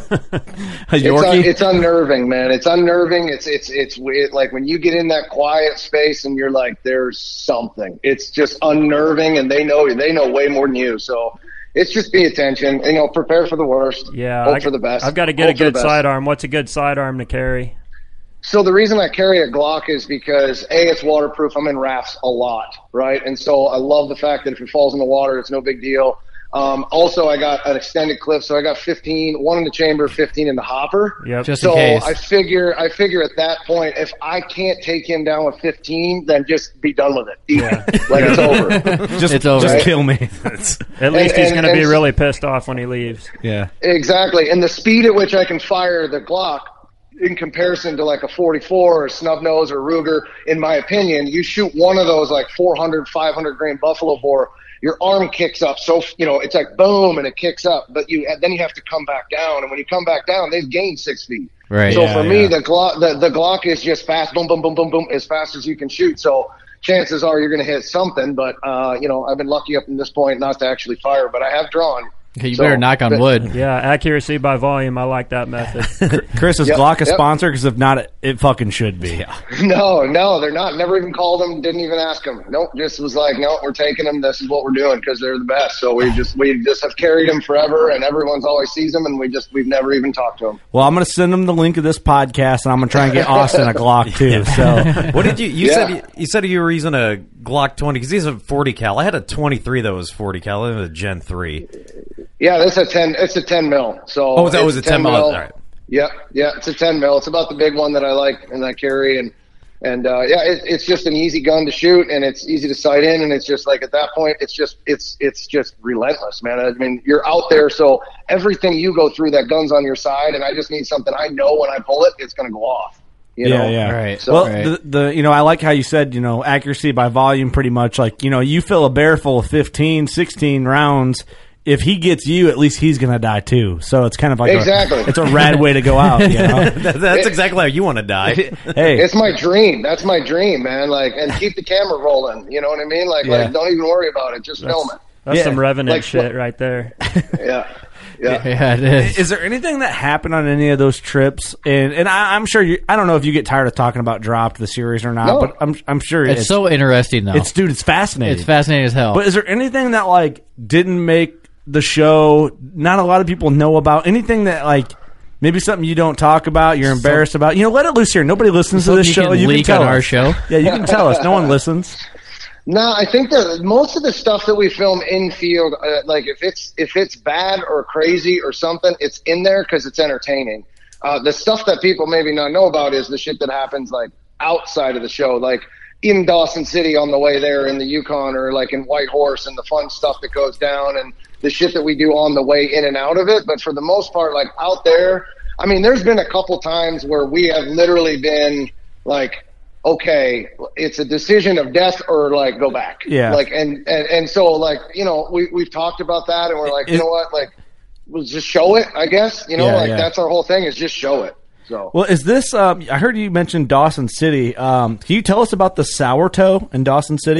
A It's, Yorkie? un, it's unnerving, man. It's unnerving. It's it's it's weird. Like when you get in that quiet space and you're like, there's something. It's just unnerving, and they know they know way more than you. So it's just pay attention. You know, prepare for the worst. Yeah, hope I, for the best. I've got to get Hope a for the good best. sidearm. What's a good sidearm to carry? So the reason I carry a Glock is because A, it's waterproof. I'm in rafts a lot, right? And so I love the fact that if it falls in the water, it's no big deal. Um, also, I got an extended clip, so I got fifteen, one in the chamber, fifteen in the hopper. Yep. Just So in case. I figure, I figure at that point, if I can't take him down with fifteen, then just be done with it. Yeah. Like it's over. just It's over. just Right? kill me. At least And- he's and- going to be and- really pissed off when he leaves. yeah. Exactly. And the speed at which I can fire the Glock in comparison to like a forty-four or snub nose or Ruger, in my opinion, you shoot one of those like four hundred, five hundred grain buffalo bore, your arm kicks up. So, you know, it's like boom and it kicks up, but you, then you have to come back down. And when you come back down, they've gained six feet. Right. So Yeah, for me, yeah. the Glock, the, the Glock is just fast, boom, boom, boom, boom, boom, as fast as you can shoot. So chances are you're going to hit something, but, uh, you know, I've been lucky up to this point not to actually fire, but I have drawn. You So, better knock on but- wood. Yeah, accuracy by volume. I like that method. Chris, is Yep, Glock a yep. sponsor? Because if not, it, it fucking should be. No, no, they're not. Never even called them. Didn't even ask them. Nope. Just was like, no, we're taking them. This is what we're doing because they're the best. So we just we just have carried them forever, and everyone's always sees them, and we just we've never even talked to them. Well, I'm going to send him the link of this podcast, and I'm going to try and get Austin a Glock too. So What did you? You Yeah. said you, you said you were using a Glock twenty because he's a forty cal. I had a twenty-three that was forty cal. It was a Gen three. Yeah, that's a ten. It's a ten mil. So Oh, that it's was a ten mil. All right. Yeah, yeah, it's a ten mil. It's about the big one that I like and I carry, and and uh, yeah, it, it's just an easy gun to shoot, and it's easy to sight in, and it's just like at that point, it's just it's it's just relentless, man. I mean, you're out there, so everything you go through, that gun's on your side, and I just need something I know when I pull it, it's going to go off. You yeah, know? yeah. Right. So- well, Right. the the you know I like how you said you know accuracy by volume, pretty much like you know you fill a barrel full of fifteen, sixteen rounds. If he gets you, at least he's gonna die too. So it's kind of like Exactly. a, it's a rad way to go out. You know? That, that's exactly how you want to die. Hey, It's my dream. That's my dream, man. Like, and keep the camera rolling. You know what I mean? Like, Yeah. like don't even worry about it. Just film it. That's Yeah. some Revenant Like, shit right there. Yeah, yeah. Yeah, it is. is there anything that happened on any of those trips? And and I, I'm sure you. I don't know if you get tired of talking about Dropped the series or not, No. but I'm I'm sure It's, it's, so interesting, though. it's dude, it's fascinating. It's fascinating as hell. But is there anything that like didn't make the show? Not a lot of people know about anything that like maybe something you don't talk about, you're embarrassed about. You know, let it loose here. Nobody listens to Something this you show. can You leak can tell on our us. show? Yeah, you can tell us. No one listens. No, I think that most of the stuff that we film in field, uh, like if it's if it's bad or crazy or something, it's in there because it's entertaining. Uh, the stuff that people maybe not know about is the shit that happens like outside of the show, like in Dawson City on the way there in the Yukon, or like in White Horse, and the fun stuff that goes down and the shit that we do on the way in and out of it. But for the most part, like out there, I mean, there's been a couple times where we have literally been like, okay, it's a decision of death or like go back. Yeah. Like, and, and, and so like, you know, we, we've talked about that, and we're like, you Is- know what, like, we'll just show it, I guess, you know, Yeah, like yeah. that's our whole thing, is just show it. So, Well, is this? Um, I heard you mention Dawson City. Um, can you tell us about the sour toe in Dawson City?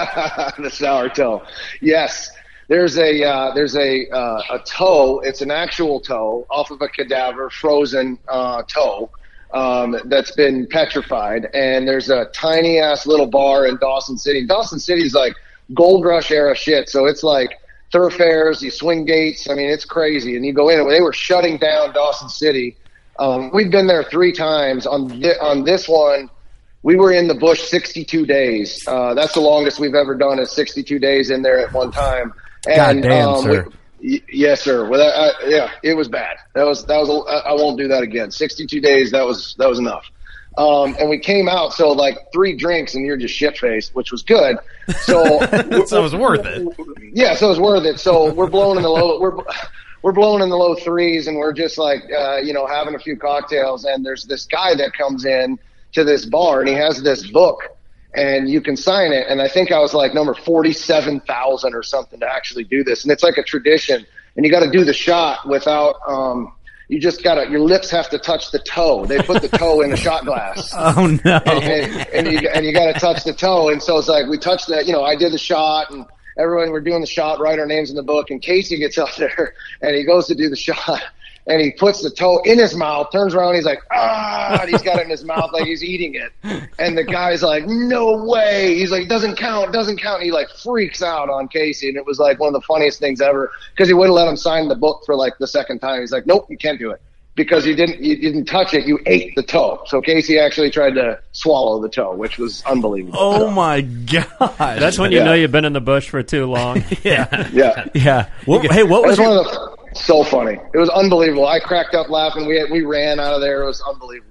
the sour toe. Yes. There's a, uh, there's a, uh, a toe. It's an actual toe off of a cadaver, frozen, uh, toe. Um, that's been petrified, and there's a tiny ass little bar in Dawson City. Dawson City is like gold rush era shit. So it's like thoroughfares, you swing gates. I mean, it's crazy. And you go in, they were shutting down Dawson City. Um, we've been there three times. On th- on this one, we were in the bush sixty-two days. Uh, that's the longest we've ever done, is sixty-two days in there at one time. And, God damn, um, sir. we- y- yes, sir. Well, I, I, yeah, it was bad. That was that was. A, I I won't do that again. sixty-two days. That was that was enough. Um, and we came out, so like three drinks, and you're just shit faced, which was good. So, So it was worth it. yeah, so it was worth it. So we're blowing in the low, we're we're blowing in the low threes, and we're just like, uh, you know, having a few cocktails. And there's this guy that comes in to this bar, and he has this book, and you can sign it. And I think I was like number forty-seven thousand or something to actually do this, and it's like a tradition. And you got to do the shot without. Um, You just gotta, your lips have to touch the toe. They put the toe in the shot glass. Oh no! And, and, and you, and you gotta touch the toe. And so it's like, we touched that, you know, I did the shot, and, everyone, we're doing the shot, write our names in the book, and Casey gets up there, and he goes to do the shot, and he puts the toe in his mouth, turns around, he's like, ah, and he's got it in his mouth like he's eating it. And the guy's like, no way. He's like, doesn't count, doesn't count. And he like freaks out on Casey. And it was like one of the funniest things ever because he wouldn't let him sign the book for like the second time. He's like, nope, you can't do it because you didn't, you didn't touch it. You ate the toe. So Casey actually tried to swallow the toe, which was unbelievable. Oh so, my God. That's when you Yeah. know you've been in the bush for too long. yeah. yeah. Yeah. Well, hey, what It was was your, one of the, so funny. It was unbelievable. I cracked up laughing. We had, we ran out of there. It was unbelievable.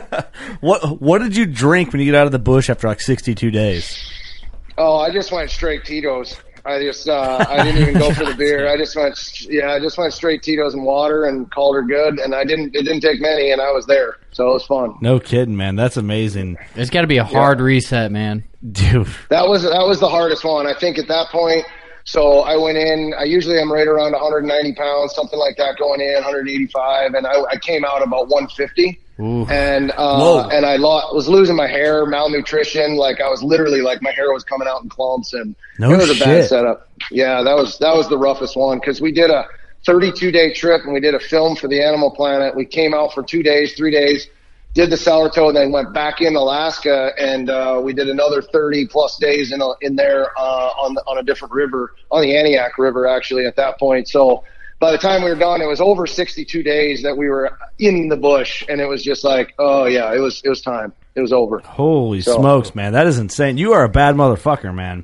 what what did you drink when you get out of the bush after like sixty-two days? Oh, I just went straight Tito's. I just, uh, I didn't even go for the beer. I just went, yeah, I just went straight Tito's and water and called her good. And I didn't, it didn't take many and I was there. So it was fun. No kidding, man. That's amazing. It's got to be a hard reset, man. Dude. That was, that was the hardest one. I think at that point, so I went in, I usually am right around one hundred ninety pounds, something like that going in, one hundred eighty-five. And I, I came out about one hundred fifty. Ooh. And, uh, Whoa. and I lo- was losing my hair, malnutrition. Like I was literally like my hair was coming out in clumps and No it was a bad shit. setup. Yeah, that was, that was the roughest one because we did a thirty-two day trip and we did a film for the Animal Planet. We came out for two days, three days, did the Sour Toe, and then went back in Alaska and, uh, we did another thirty plus days in, a, in there, uh, on the, on a different river, on the Antioch River actually at that point. So, by the time we were done, it was over sixty-two days that we were in the bush, and it was just like, oh yeah, it was it was time. It was over. Holy So- smokes, man. That is insane. You are a bad motherfucker, man.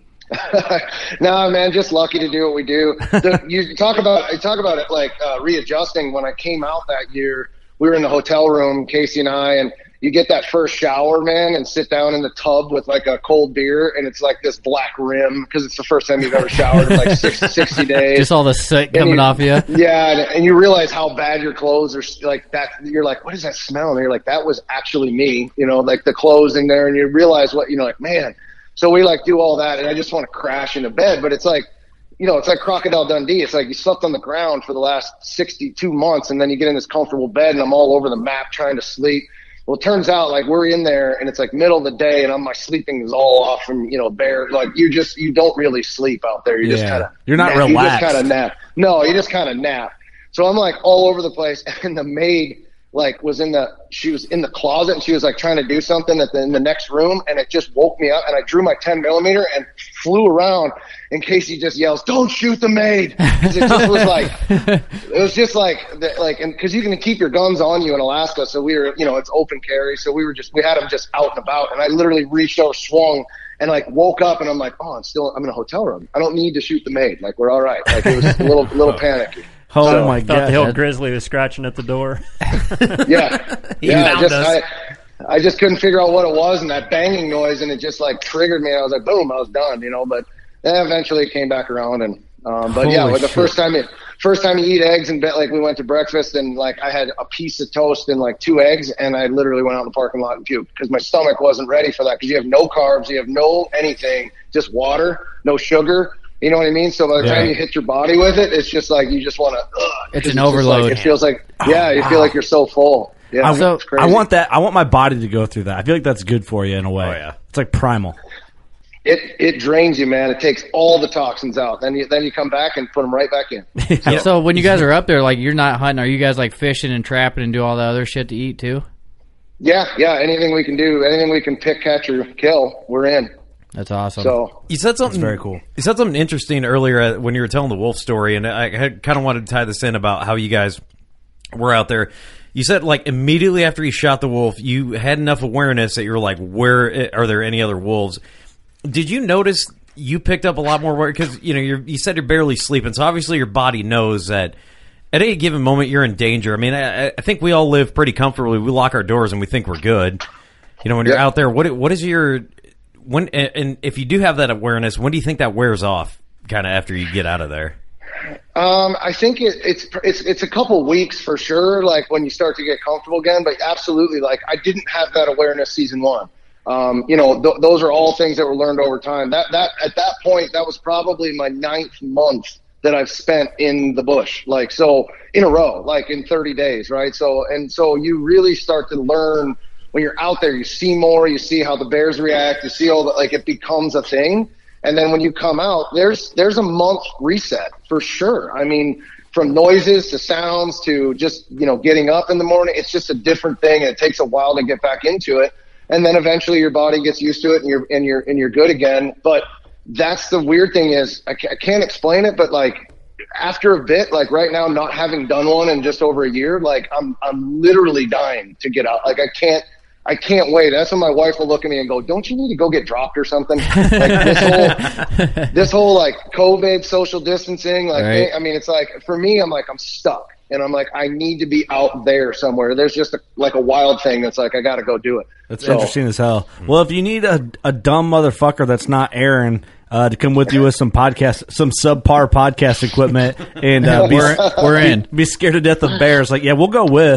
No, man, just lucky to do what we do. The, you talk about you talk about it like uh, readjusting. When I came out that year, we were in the hotel room, Casey and I, and you get that first shower, man, and sit down in the tub with like a cold beer, and it's like this black rim because it's the first time you've ever showered in like sixty, sixty days. Just all the soot And coming you- off you. Yeah, and, and you realize how bad your clothes are. Like that, you're like, what is that smell? And you're like, that was actually me. You know, like the clothes in there, and you realize what you know, like man. So we like do all that, and I just want to crash into bed, but it's like, you know, it's like Crocodile Dundee. It's like you slept on the ground for the last sixty-two months, and then you get in this comfortable bed, and I'm all over the map trying to sleep. Well, it turns out like we're in there and it's like middle of the day and I'm, my sleeping is all off from, you know, bear. Like you just, you don't really sleep out there. You just Yeah. kind of, You're not You just relaxed. kind of nap. No, you just kind of nap. So I'm like all over the place and the maid like was in the, she was in the closet and she was like trying to do something at the, in the next room and it just woke me up and I drew my ten millimeter and flew around in case he just yells, don't shoot the maid. 'Cause it just was like, it was just like, the, like, and cause you can keep your guns on you in Alaska. So we were, you know, it's open carry. So we were just, we had them just out and about and I literally reached over, swung and like woke up and I'm like, oh, I'm still, I'm in a hotel room. I don't need to shoot the maid. Like we're all right. Like it was a little, little panicky. Oh So, my Thought god! the old grizzly was scratching at the door. Yeah, He yeah. found Just, us. I, I just couldn't figure out what it was, and that banging noise, and it just like triggered me. And I was like, boom, I was done, you know. But then eventually it came back around, and um, but yeah, Holy like the shit. first time, you, first time you eat eggs and bet, like we went to breakfast, and like I had a piece of toast and like two eggs, and I literally went out in the parking lot and puked because my stomach wasn't ready for that. Because you have no carbs, you have no anything, just water, no sugar. You know what I mean? So by the Yeah. time you hit your body with it, it's just like you just want to. It's an overload. Like, it feels like yeah, you feel like you're so full. Yeah, I, So- it's crazy. I want that. I want my body to go through that. I feel like that's good for you in a way. Oh, yeah. It's like primal. It it drains you, man. It takes all the toxins out. Then you then you come back and put them right back in. So when you guys are up there, like you're not hunting, are you guys like fishing and trapping and do all the other shit to eat too? Yeah, yeah. Anything we can do, anything we can pick, catch, or kill, we're in. That's awesome. So You said something very cool. You said something interesting earlier uh, when you were telling the wolf story, and I had kind of wanted to tie this in about how you guys were out there. You said like immediately after you shot the wolf, you had enough awareness that you were like, "Where are there any other wolves?" Did you notice you picked up a lot more? Because you know you're, you said you're barely sleeping, so obviously your body knows that at any given moment you're in danger. I mean, I, I think we all live pretty comfortably. We lock our doors and we think we're good. You know, when you're Yeah. out there, what what is your when and and if you do have that awareness, when do you think that wears off? Kind of after you get out of there. Um, I think it, it's it's it's a couple weeks for sure. Like when you start to get comfortable again, but absolutely, like I didn't have that awareness season one. Um, you know, th- those are all things that were learned over time. That that at that point, that was probably my ninth month that I've spent in the bush. Like so in a row, like in thirty days, right? So and so you really start to learn when you're out there. You see more. You see how the bears react. You see all that. Like it becomes a thing. And then when you come out, there's there's a month reset for sure. I mean, from noises to sounds to just, you know, getting up in the morning, it's just a different thing. And it takes a while to get back into it. And then eventually your body gets used to it and you're, and you're, and you're good again. But that's the weird thing is I can't, I can't explain it, but like after a bit, like right now, not having done one in just over a year, like I'm, I'm literally dying to get out. Like I can't, I can't wait. That's when my wife will look at me and go, don't you need to go get dropped or something? Like this whole, this whole like COVID social distancing. Like, right. I mean, it's like, for me, I'm like, I'm stuck and I'm like, I need to be out there somewhere. There's just a, like a wild thing that's like, I got to go do it. That's so, interesting as hell. Well, if you need a, a dumb motherfucker that's not Aaron, uh, to come with you with some podcast, some subpar podcast equipment and, uh, be, we're, we're in. Be, be scared to death of bears. Like, yeah, we'll go with,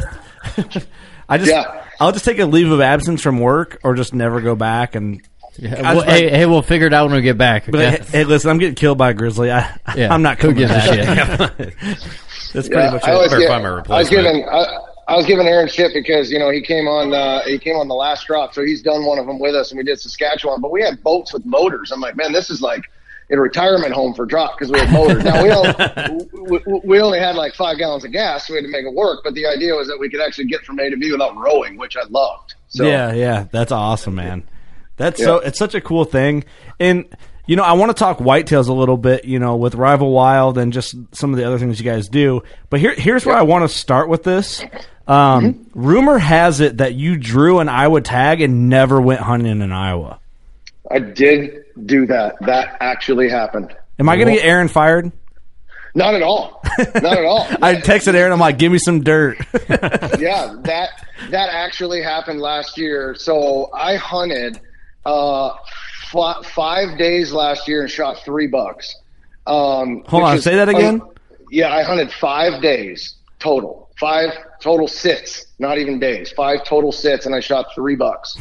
I just, Yeah. I'll just take a leave of absence from work or just never go back. And Yeah, I well, just- hey, hey, we'll figure it out when we get back. but okay? hey, hey, listen, I'm getting killed by a grizzly. I, Yeah, I'm not who coming gives a back. shit? That's pretty Yeah, much I it. always Better get- find my I was replacement. giving I, I was giving Aaron shit because you know he came on uh, he came on the last drop, so he's done one of them with us, and we did Saskatchewan. But we had boats with motors. I'm like, man, this is like a retirement home for drop because we had motors. Now we don't we, we only had like five gallons of gas, so we had to make it work. But the idea was that we could actually get from A to B without rowing, which I loved. So Yeah, yeah, that's awesome, man. That's Yeah. so it's such a cool thing. And you know, I want to talk whitetails a little bit, you know, with Rival Wild and just some of the other things you guys do. But here here's where I want to start with this. Um, Mm-hmm. rumor has it that you drew an Iowa tag and never went hunting in Iowa. I did do that. That actually happened. Am I going to get Aaron fired? Not at all. Not at all. I texted Aaron. I'm like, give me some dirt. Yeah, that that actually happened last year. So I hunted uh, f- five days last year and shot three bucks. Um, Hold which on, is say that again? un- yeah, I hunted five days total. Five total sits, not even days. Five total sits, and I shot three bucks.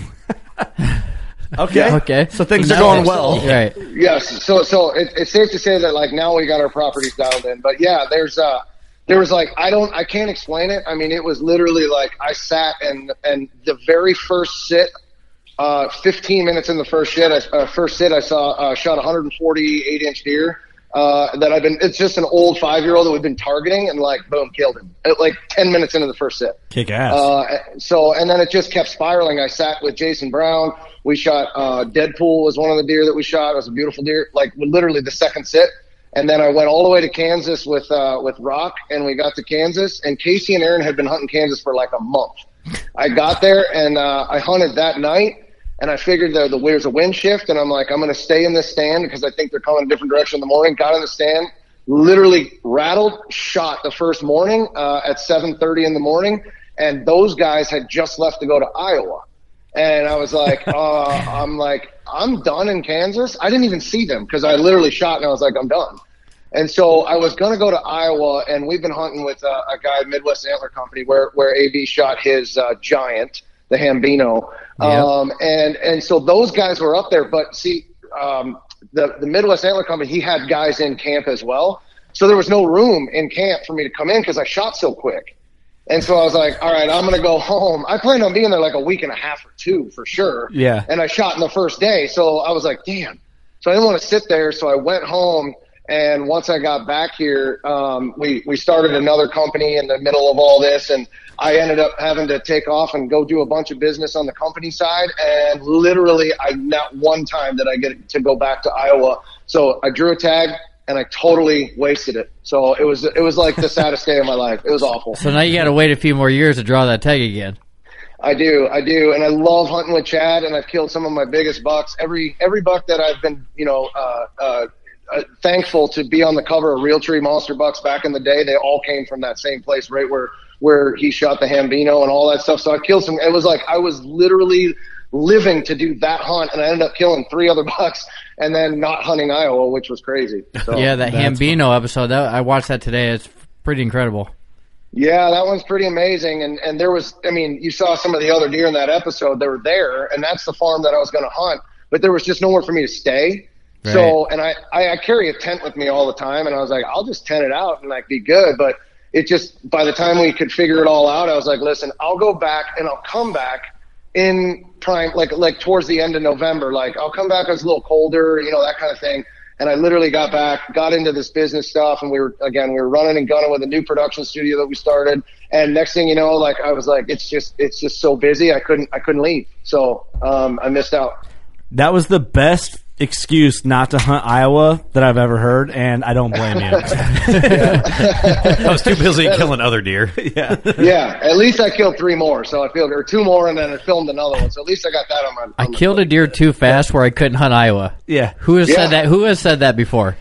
Okay. Okay. So things are Nice. going well. Right. Yes, so so it, it's safe to say that like now we got our properties dialed in. But yeah, there's uh there was like I don't I can't explain it. I mean, it was literally like I sat and and the very first sit, uh, fifteen minutes in the first sit, I, uh, first sit I saw uh, shot one hundred forty-eight inch deer. Uh, that I've been, it's just an old five-year-old that we've been targeting and like, boom, killed him at like ten minutes into the first sit. Kick ass. Uh, so, and then it just kept spiraling. I sat with Jason Brown. We shot, uh, Deadpool was one of the deer that we shot. It was a beautiful deer, like literally the second sit. And then I went all the way to Kansas with, uh, with Rock, and we got to Kansas, and Casey and Aaron had been hunting Kansas for like a month. I got there and, uh, I hunted that night. And I figured there the there's a wind shift, and I'm like, I'm going to stay in this stand because I think they're coming a different direction in the morning. Got in the stand, literally rattled, shot the first morning uh, at seven thirty in the morning, and those guys had just left to go to Iowa. And I was like, uh, I'm like, I'm done in Kansas. I didn't even see them because I literally shot, and I was like, I'm done. And so I was going to go to Iowa, and we've been hunting with uh, a guy, Midwest Antler Company, where where A B shot his uh, giant, the Hambino. Um, and, and so those guys were up there, but see, um, the, the Midwest Antler Company, he had guys in camp as well. So there was no room in camp for me to come in because I shot so quick. And so I was like, all right, I'm going to go home. I planned on being there like a week and a half or two for sure. Yeah. And I shot in the first day. So I was like, damn. So I didn't want to sit there. So I went home. And once I got back here, um, we, we started another company in the middle of all this, and I ended up having to take off and go do a bunch of business on the company side. And literally, I not one time did I get to go back to Iowa. So I drew a tag, and I totally wasted it. So it was it was like the saddest day of my life. It was awful. So now you got to wait a few more years to draw that tag again. I do, I do, and I love hunting with Chad, and I've killed some of my biggest bucks. Every every buck that I've been, you know, uh, uh, Uh, thankful to be on the cover of Realtree Monster Bucks back in the day. They all came from that same place, right where where he shot the Hambino and all that stuff. So I killed some. It was like I was literally living to do that hunt, and I ended up killing three other bucks and then not hunting Iowa, which was crazy. So, Yeah, that Hambino episode, that, I watched that today. It's pretty incredible. yeah, that one's pretty amazing. And and there was, I mean, you saw some of the other deer in that episode. They were there, and that's the farm that I was going to hunt. But there was just nowhere for me to stay. Right. So, and I, I, I carry a tent with me all the time, and I was like, I'll just tent it out and like be good. But it just, by the time we could figure it all out, I was like, listen, I'll go back and I'll come back in prime, like like towards the end of November. Like I'll come back when it's a little colder, you know, that kind of thing. And I literally got back, got into this business stuff, and we were again we were running and gunning with a new production studio that we started. And next thing you know, like I was like, it's just it's just so busy, I couldn't I couldn't leave. So um, I missed out. That was the best excuse not to hunt Iowa that I've ever heard, and I don't blame you. I was too busy killing other deer. Yeah, yeah. At least I killed three more, so I feel or two more, and then I filmed another one. So at least I got that on my. On I my killed book. a deer too fast where I couldn't hunt Iowa. Yeah. Who has Yeah. said that? Who has said that before?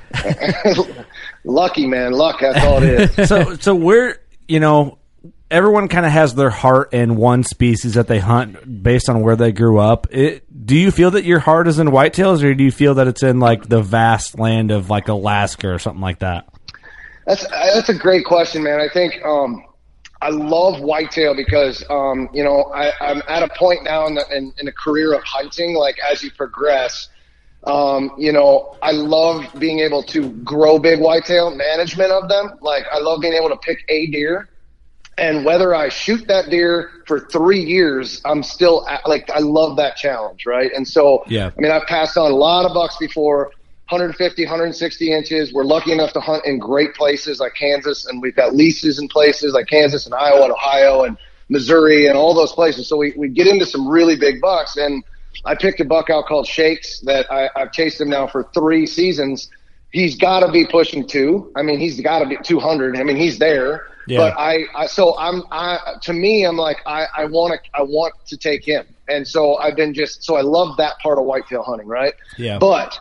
Lucky man, luck. That's all it is. So, so we're you know. Everyone kind of has their heart in one species that they hunt based on where they grew up. It, do you feel that your heart is in whitetails, or do you feel that it's in like the vast land of like Alaska or something like that? That's that's a great question, man. I think um, I love whitetail because um, you know I, I'm at a point now in the in, in the career of hunting. Like as you progress, um, you know I love being able to grow big whitetail, management of them. Like I love being able to pick a deer. And whether I shoot that deer for three years, I'm still at, like, I love that challenge, right? And so, yeah. I mean, I've passed on a lot of bucks before, one fifty, one sixty inches. We're lucky enough to hunt in great places like Kansas, and we've got leases in places like Kansas and Iowa and Ohio and Missouri and all those places. So we, we get into some really big bucks. And I picked a buck out called Shakes that I, I've chased him now for three seasons. He's got to be pushing two. I mean, he's got to be two hundred. I mean, he's there. Yeah. But I, I, so I'm, I, to me, I'm like, I, I want to, I want to take him. And so I've been just, so I love that part of whitetail hunting, right? Yeah. But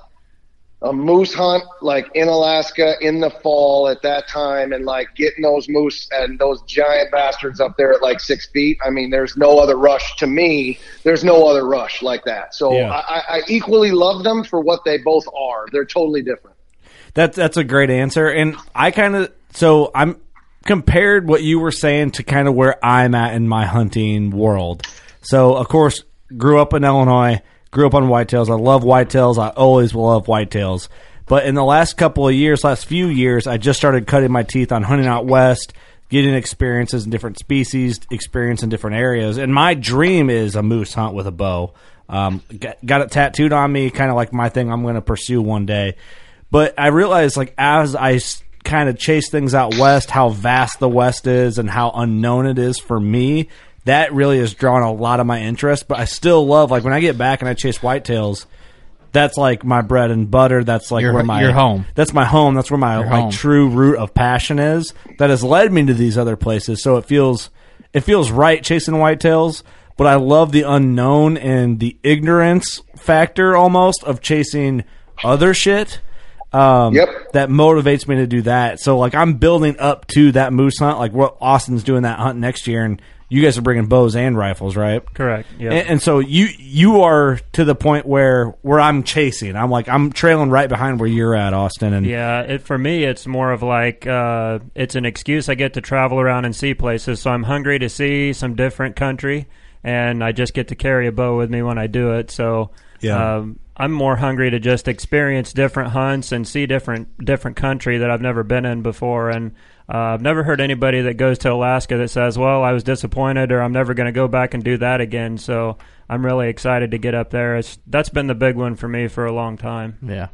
a moose hunt, like in Alaska in the fall at that time, and like getting those moose and those giant bastards up there at like six feet. I mean, there's no other rush to me. There's no other rush like that. So yeah. I, I equally love them for what they both are. They're totally different. That's, that's a great answer. And I kind of, so I'm, compared what you were saying to kind of where I'm at in my hunting world. So, of course, grew up in Illinois, grew up on whitetails. I love whitetails. I always will love whitetails. But in the last couple of years, last few years, I just started cutting my teeth on hunting out west, getting experiences in different species, experience in different areas. And my dream is a moose hunt with a bow. Um, got, got it tattooed on me, kind of like my thing I'm going to pursue one day. But I realized, like, as I kind of chase things out west, how vast the west is and how unknown it is for me, that really has drawn a lot of my interest. But I still love, like, when I get back and I chase whitetails, that's like my bread and butter. That's like your, where my your home. That's my home. That's where my your like home. true root of passion is. That has led me to these other places. So it feels it feels right chasing whitetails. But I love the unknown and the ignorance factor almost of chasing other shit. Um, yep. That motivates me to do that. So, like, I'm building up to that moose hunt. Like, what Austin's doing that hunt next year, and you guys are bringing bows and rifles, right? Correct. Yeah. And, and so you you are to the point where where I'm chasing. I'm like I'm trailing right behind where you're at, Austin. And yeah, it, for me, it's more of like uh, it's an excuse. I get to travel around and see places. So I'm hungry to see some different country, and I just get to carry a bow with me when I do it. So. Yeah. Um, I'm more hungry to just experience different hunts and see different different country that I've never been in before. And uh, I've never heard anybody that goes to Alaska that says, well, I was disappointed or I'm never going to go back and do that again. So I'm really excited to get up there. It's, that's been the big one for me for a long time. Yeah.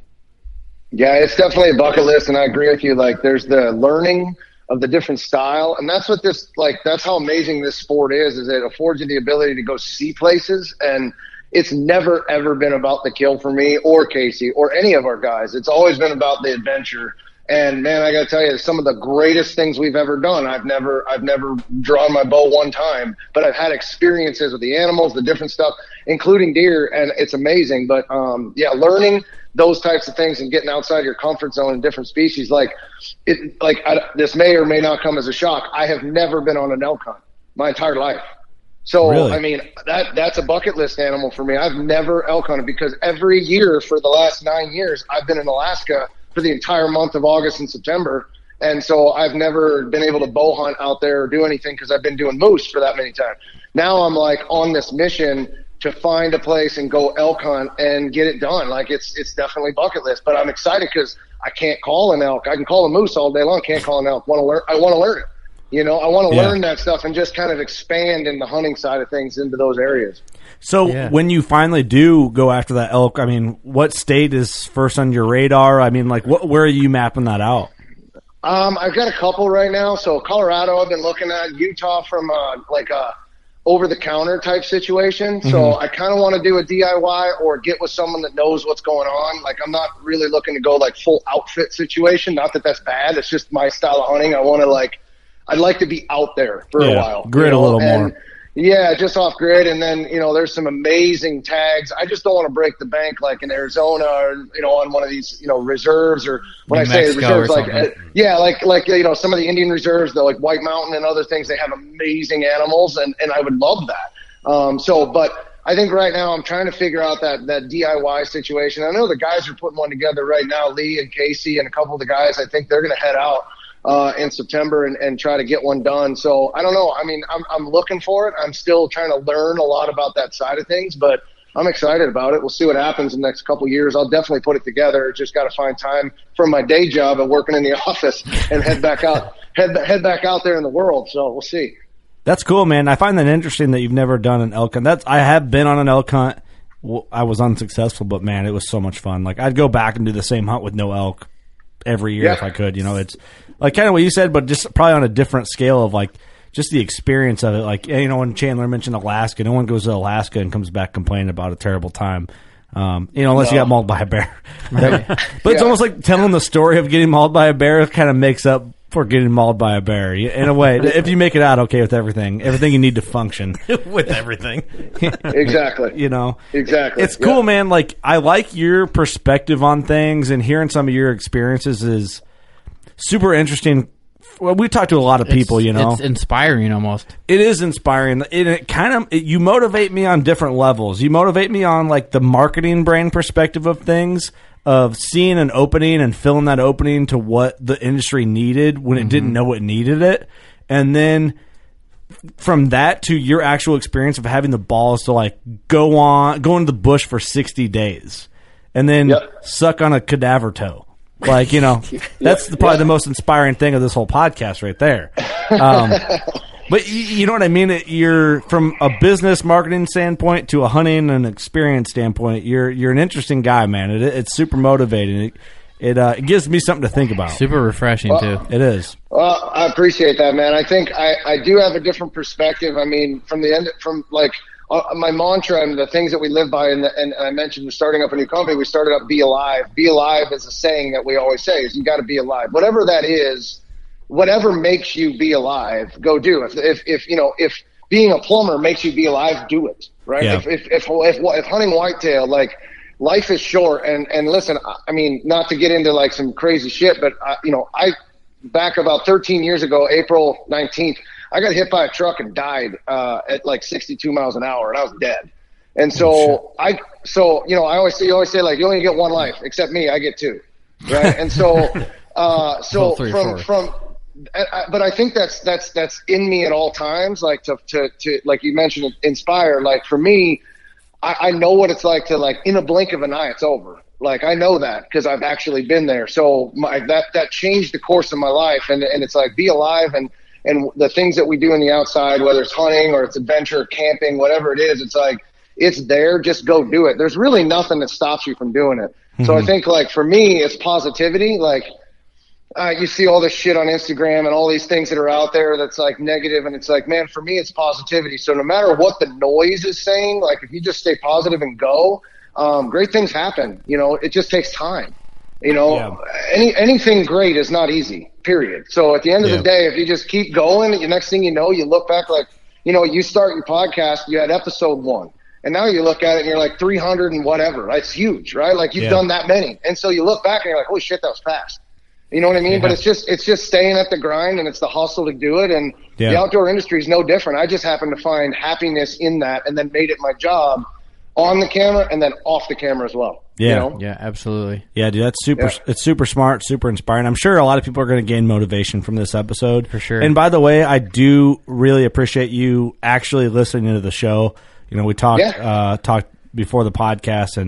Yeah, it's definitely a bucket list, and I agree with you. Like, there's the learning of the different style, and that's what this, like, that's how amazing this sport is, is it affords you the ability to go see places. And it's never, ever been about the kill for me or Casey or any of our guys. It's always been about the adventure. And, man, I got to tell you, some of the greatest things we've ever done. I've never I've never drawn my bow one time, but I've had experiences with the animals, the different stuff, including deer, and it's amazing. But, um, yeah, learning those types of things and getting outside your comfort zone in different species, like, it, like I, this may or may not come as a shock. I have never been on an elk hunt my entire life. So, really? I mean, that that's a bucket list animal for me. I've never elk hunted because every year for the last nine years, I've been in Alaska for the entire month of August and September. And so I've never been able to bow hunt out there or do anything because I've been doing moose for that many times. Now I'm like on this mission to find a place and go elk hunt and get it done. Like it's, it's definitely bucket list, but I'm excited because I can't call an elk. I can call a moose all day long. Can't call an elk. Want to learn. I want to learn it. You know, I want to Yeah. learn that stuff and just kind of expand in the hunting side of things into those areas. So Yeah. when you finally do go after that elk, I mean, what state is first on your radar? I mean, like, what, where are you mapping that out? Um, I've got a couple right now. So Colorado, I've been looking at Utah from uh, like a over-the-counter type situation. So Mm-hmm. I kind of want to do a D I Y or get with someone that knows what's going on. Like I'm not really looking to go like full outfit situation. Not that that's bad. It's just my style of hunting. I want to like, I'd like to be out there for Yeah, a while. grid you know? a little and, more. Yeah, just off grid. And then, you know, there's some amazing tags. I just don't want to break the bank like in Arizona or, you know, on one of these, you know, reserves or when New I say Mexico reserves, or like, something. uh, yeah, like, like, you know, some of the Indian reserves, the like White Mountain and other things, they have amazing animals and, and I would love that. Um, so, but I think right now I'm trying to figure out that, that D I Y situation. I know the guys are putting one together right now, Lee and Casey and a couple of the guys, I think they're going to head out uh, in September and, and try to get one done. So I don't know. I mean, I'm, I'm looking for it. I'm still trying to learn a lot about that side of things, but I'm excited about it. We'll see what happens in the next couple of years. I'll definitely put it together. Just got to find time from my day job of working in the office and head back out, head, head back out there in the world. So we'll see. That's cool, man. I find that interesting that you've never done an elk hunt. That's I have been on an elk hunt. Well, I was unsuccessful, but man, it was so much fun. Like I'd go back and do the same hunt with no elk every year Yeah. if I could. You know, it's like kind of what you said, but just probably on a different scale of like just the experience of it. Like you know, when Chandler mentioned Alaska, no one goes to Alaska and comes back complaining about a terrible time. Um, you know, unless you got mauled by a bear. That- but it's Yeah. almost like telling the story of getting mauled by a bear kind of makes up for getting mauled by a bear in a way. If you make it out okay with everything, everything you need to function. with everything. Exactly. You know, Exactly. it's cool, Yeah. man. Like I like your perspective on things, and hearing some of your experiences is super interesting. Well, we talked to a lot of people, It's- you know. it's inspiring almost. It is inspiring. It, it kind of it, you motivate me on different levels. You motivate me on like the marketing brain perspective of things, of seeing an opening and filling that opening to what the industry needed when it didn't know it needed it, and then from that to your actual experience of having the balls to like go on go into the bush for sixty days and then Yep. suck on a cadaver toe. Like, you know, that's the, probably the most inspiring thing of this whole podcast right there. Um, but you, you know what I mean? It, you're from a business marketing standpoint to a hunting and experience standpoint. You're you're an interesting guy, man. It, it's super motivating. It it, uh, it gives me something to think about. Super refreshing too. It is. Well, I appreciate that, man. I think I, I do have a different perspective. I mean, from the end, from like uh, my mantra and the things that we live by, and, the, and I mentioned we're starting up a new company. We started up Be Alive. Be Alive is a saying that we always say is you got to be alive. Whatever that is, whatever makes you be alive, go do. If, if, if you know, if being a plumber makes you be alive, do it. Right? Yeah. If, if, if, if, if hunting whitetail, like, life is short. And, and listen, I mean, not to get into like some crazy shit, but I, you know, I, back about thirteen years ago, April nineteenth, I got hit by a truck and died, uh, at like sixty-two miles an hour, and I was dead. And so Oh, I, so, you know, I always say, you always say like, you only get one life, except me, I get two. Right. And so, uh, so Well, three or from, four. from, I, I- but I think that's, that's, that's in me at all times. Like to, to, to, like you mentioned, inspire, like for me, I, I know what it's like to like in a blink of an eye, it's over. Like I know that because I've actually been there. So my, that, that changed the course of my life. And, and it's like, be alive. And, and the things that we do in the outside, whether it's hunting or it's adventure, camping, whatever it is, it's like, it's there. Just go do it. There's really nothing that stops you from doing it. So I think like for me, it's positivity. Like, uh, you see all this shit on Instagram and all these things that are out there that's like negative, and it's like, man, for me, it's positivity. So no matter what the noise is saying, like if you just stay positive and go, um, great things happen. You know, it just takes time. You know, Yeah. any anything great is not easy, period. So at the end of Yeah. the day, if you just keep going, the next thing you know, you look back like, you know, you start your podcast, you had episode one. And now you look at it and you're like three hundred and whatever. That's huge, right? Like you've Yeah. done that many. And so you look back and you're like, holy shit, that was fast. You know what I mean? Yeah. But it's just, it's just staying at the grind, and it's the hustle to do it. And Yeah. the outdoor industry is no different. I just happen to find happiness in that, and then made it my job on the camera and then off the camera as well. Yeah. You know? Yeah, absolutely. Yeah, dude, that's super. Yeah. It's super smart, super inspiring. I'm sure a lot of people are going to gain motivation from this episode For sure. And by the way, I do really appreciate you actually listening to the show. You know, we talked Yeah. uh, talked before the podcast, and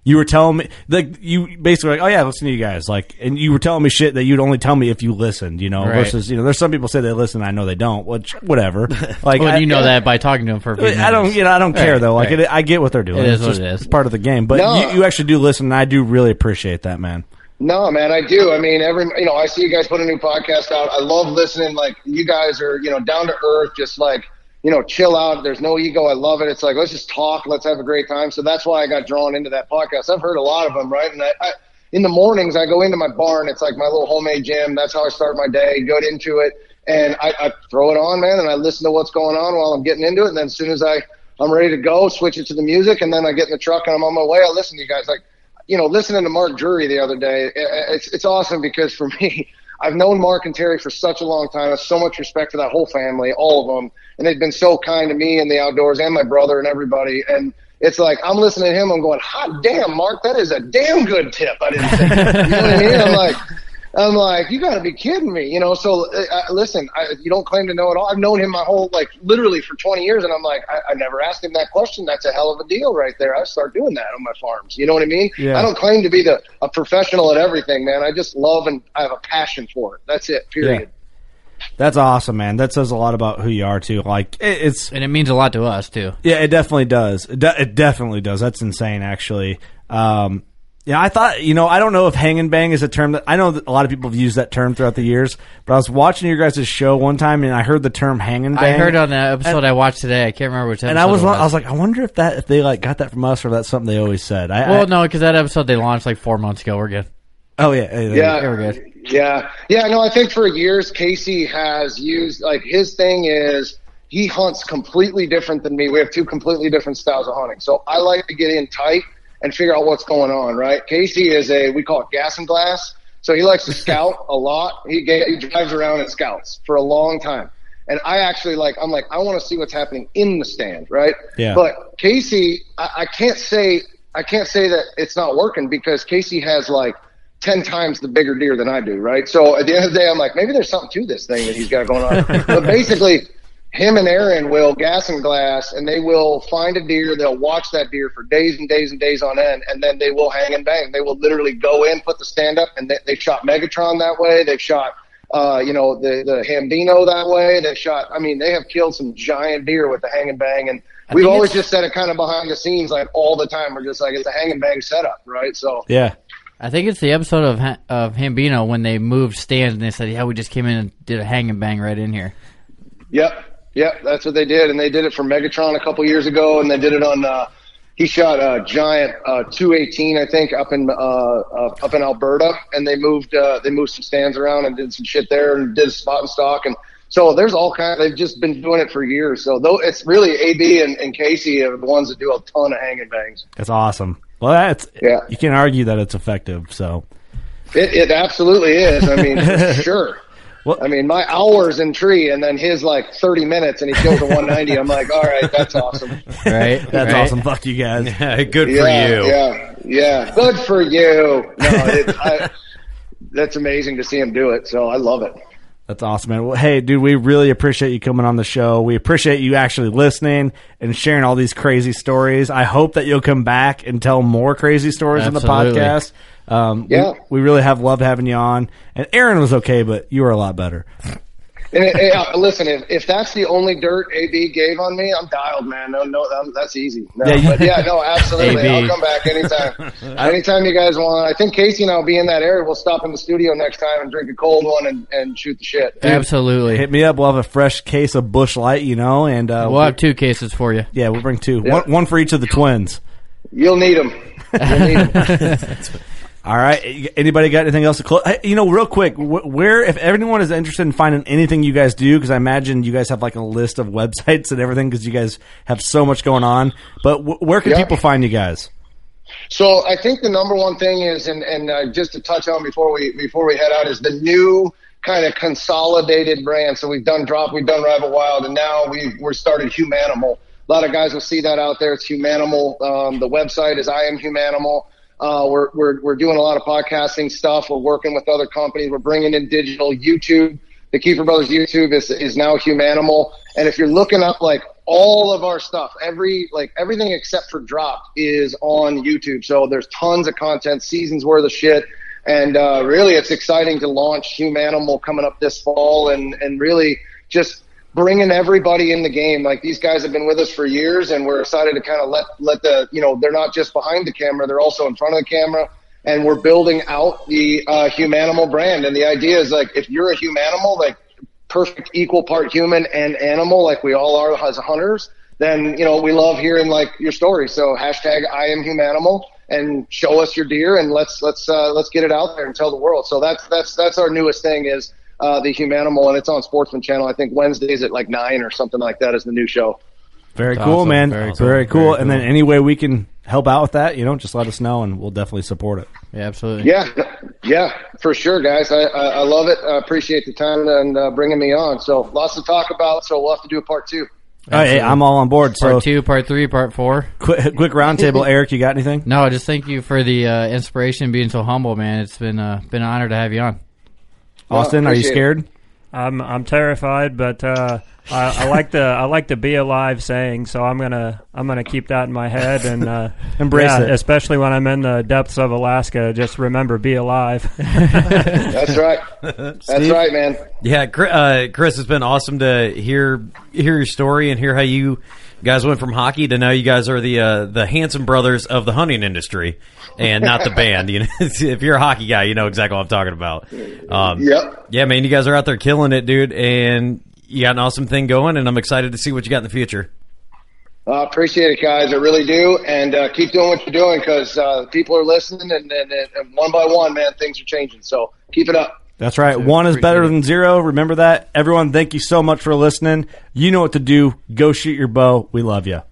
you were telling me, like, you basically like, oh yeah, listen to you guys, like, and you were telling me shit that you'd only tell me if you listened, you know, Right. versus, you know, there's some people say they listen, I know they don't, which, whatever. Like, Well, I, you know that by talking to them for a few minutes. I don't, you know, I don't care Right, though. Like, right. it, I get what they're doing. It is it's what just, it is. It's part of the game. But No. you, you actually do listen, and I do really appreciate that, man. No, man, I do. I mean, every you know, I see you guys put a new podcast out. I love listening. Like, you guys are, you know, down to earth, just like, you know, chill out. There's no ego. I love it. It's like, let's just talk. Let's have a great time. So that's why I got drawn into that podcast. I've heard a lot of them, right? And I, I in the mornings, I go into my barn. It's like my little homemade gym. That's how I start my day. Go into it, and I, I throw it on, man, and I listen to what's going on while I'm getting into it. And then as soon as I I'm ready to go, switch it to the music, and then I get in the truck and I'm on my way. I listen to you guys. Like, you know, listening to Mark Drury the other day, it's it's awesome because for me, I've known Mark and Terry for such a long time. I have so much respect for that whole family, all of them. And they've been so kind to me in the outdoors and my brother and everybody. And it's like, I'm listening to him. I'm going, hot damn, Mark, that is a damn good tip. I didn't think. You know what I mean? I'm like, I'm like, you got to be kidding me. You know, so uh, listen, I, you don't claim to know it all. I've known him my whole, like, literally for twenty years. And I'm like, I, I never asked him that question. That's a hell of a deal right there. I start doing that on my farms. You know what I mean? Yeah. I don't claim to be the a professional at everything, man. I just love and I have a passion for it. That's it, period. Yeah. That's awesome, man. That says a lot about who you are, too. Like, it, it's... And it means a lot to us, too. Yeah, it definitely does. It, de- it definitely does. That's insane, actually. Um, yeah, I thought, you know, I don't know if hang and bang is a term that, I know that a lot of people have used that term throughout the years, but I was watching your guys' show one time and I heard the term hang and bang. I heard on the episode and, I watched today. I can't remember which episode And I was, it was. I was like, I wonder if that, if they like got that from us or if that's something they always said. I, well, I, no, because that episode they launched like four months ago. We're good. Oh, yeah. Yeah. Yeah. Yeah, we're good. Yeah. Yeah. No, I think for years, Casey has used, like, his thing is he hunts completely different than me. We have two completely different styles of hunting. So I like to get in tight and figure out what's going on, right? Casey is a, we call it gas and glass. So he likes to scout a lot. He, he drives around and scouts for a long time. And I actually like, I'm like, I want to see what's happening in the stand, right? Yeah. But Casey, I, I can't say, I can't say that it's not working because Casey has like ten times the bigger deer than I do, right? So at the end of the day, I'm like, maybe there's something to this thing that he's got going on. But basically, him and Aaron will gas and glass, and they will find a deer. They'll watch that deer for days and days and days on end, and then they will hang and bang. They will literally go in, put the stand up, and they, they've shot Megatron that way. They've shot, uh, you know, the the Hambino that way. They've shot. I mean, they have killed some giant deer with the hang and bang, and we've always just said it kind of behind the scenes, like all the time. We're just like, it's a hang and bang setup, right? So Yeah. I think it's the episode of Ha- of Hambino when they moved stands and they said, "Yeah, we just came in and did a hang and bang right in here." Yep. Yep, that's what they did, and they did it for Megatron a couple years ago, and they did it on. Uh, he shot a giant uh, two eighteen, I think, up in uh, uh, up in Alberta, and they moved uh, they moved some stands around and did some shit there, and did spot and stock, and so there's all kinds. They've just been doing it for years. So though it's really A B and, and Casey are the ones that do a ton of hang and bangs. That's awesome. Well, that's Yeah. you can't argue that it's effective. So It, it absolutely is. I mean, for sure. Well- I mean, my hours in tree, and then his like thirty minutes, and he kills a one ninety. I'm like, all right, that's awesome. Right? that's right? awesome. Fuck you guys. Good for yeah, you. Yeah, yeah. Good for you. No, it, I, that's amazing to see him do it. So I love it. That's awesome, man. Well, hey, dude, we really appreciate you coming on the show. We appreciate you actually listening and sharing all these crazy stories. I hope that you'll come back and tell more crazy stories in the Absolutely. podcast. Um, Yeah. we, we really have loved having you on. And Aaron was okay, but you were a lot better. And it, it, uh, listen, if, if that's the only dirt A B gave on me, I'm dialed, man. No, no, I'm, that's easy. No, Yeah, you- but yeah, no, absolutely. A B. I'll come back anytime. anytime you guys want. I think Casey and I'll be in that area. We'll stop in the studio next time and drink a cold one and, and shoot the shit. Absolutely. Hit me up. We'll have a fresh case of Busch Light, you know, and uh, We'll have two cases for you. yeah, we'll bring two. Yeah. One, one for each of the twins. You'll need them. You'll need 'em. All right. Anybody got anything else to close? You know, real quick, wh- where, if everyone is interested in finding anything you guys do, because I imagine you guys have like a list of websites and everything because you guys have so much going on, but wh- where can Yeah. people find you guys? So I think the number one thing is, and, and uh, just to touch on before we before we head out, is the new kind of consolidated brand. So we've done Drop, we've done Rival Wild, and now we've we're started Humanimal. A lot of guys will see that out there. It's Humanimal. Um, the website is I Am Humanimal. Uh, we're we're we're doing a lot of podcasting stuff. We're working with other companies. We're bringing in digital YouTube. The Kiefer Brothers YouTube is is now Humanimal. And if you're looking up like all of our stuff, every like everything except for Dropped is on YouTube. So there's tons of content, seasons worth of shit. And uh, really, it's exciting to launch Humanimal coming up this fall, and, and really just bringing everybody in the game. Like, these guys have been with us for years, and we're excited to kind of let let the you know they're not just behind the camera, they're also in front of the camera. And we're building out the uh, Humanimal brand. And the idea is, like, if you're a Humanimal, like perfect equal part human and animal, like we all are as hunters, then, you know, we love hearing like your story. So hashtag I am Humanimal, and show us your deer, and let's let's uh, let's get it out there and tell the world. So that's that's that's our newest thing is uh, the Humanimal, and it's on Sportsman Channel. I think Wednesdays at like nine or something like that is the new show. Very That's cool, awesome. man. Very Very, cool. cool. Very And then any way we can help out with that, you know, just let us know, and we'll definitely support it. Yeah, absolutely. Yeah, yeah, for sure, guys. I I, I love it. I appreciate the time and uh, bringing me on. So lots to talk about. So we'll have to do a part two. All right, hey, I'm all on board. Part So two, part three, part four. quick, quick roundtable. Eric, you got anything? No, just thank you for the uh, inspiration, being so humble, man. It's been uh, been an honor to have you on. Austin, are you appreciate it. scared? I'm I'm terrified, but uh, I, I like the I like the be alive saying, so I'm gonna I'm gonna keep that in my head and uh, Embrace yeah, it. Especially when I'm in the depths of Alaska. Just remember, be alive. That's right. That's Steve? right, man. Yeah, Chris, uh, Chris, it's been awesome to hear hear your story and hear how you guys went from hockey to now you guys are the uh, the Hanson brothers of the hunting industry, and not the band. You know, if you're a hockey guy, you know exactly what I'm talking about. Um, Yep. Yeah, man, you guys are out there killing it, dude, and you got an awesome thing going, and I'm excited to see what you got in the future. I uh, appreciate it, guys. I really do. And uh, keep doing what you're doing, because uh, people are listening, and, and, and one by one, man, things are changing. So keep it up. That's right. One is better than zero. Remember that. Everyone, thank you so much for listening. You know what to do. Go shoot your bow. We love you.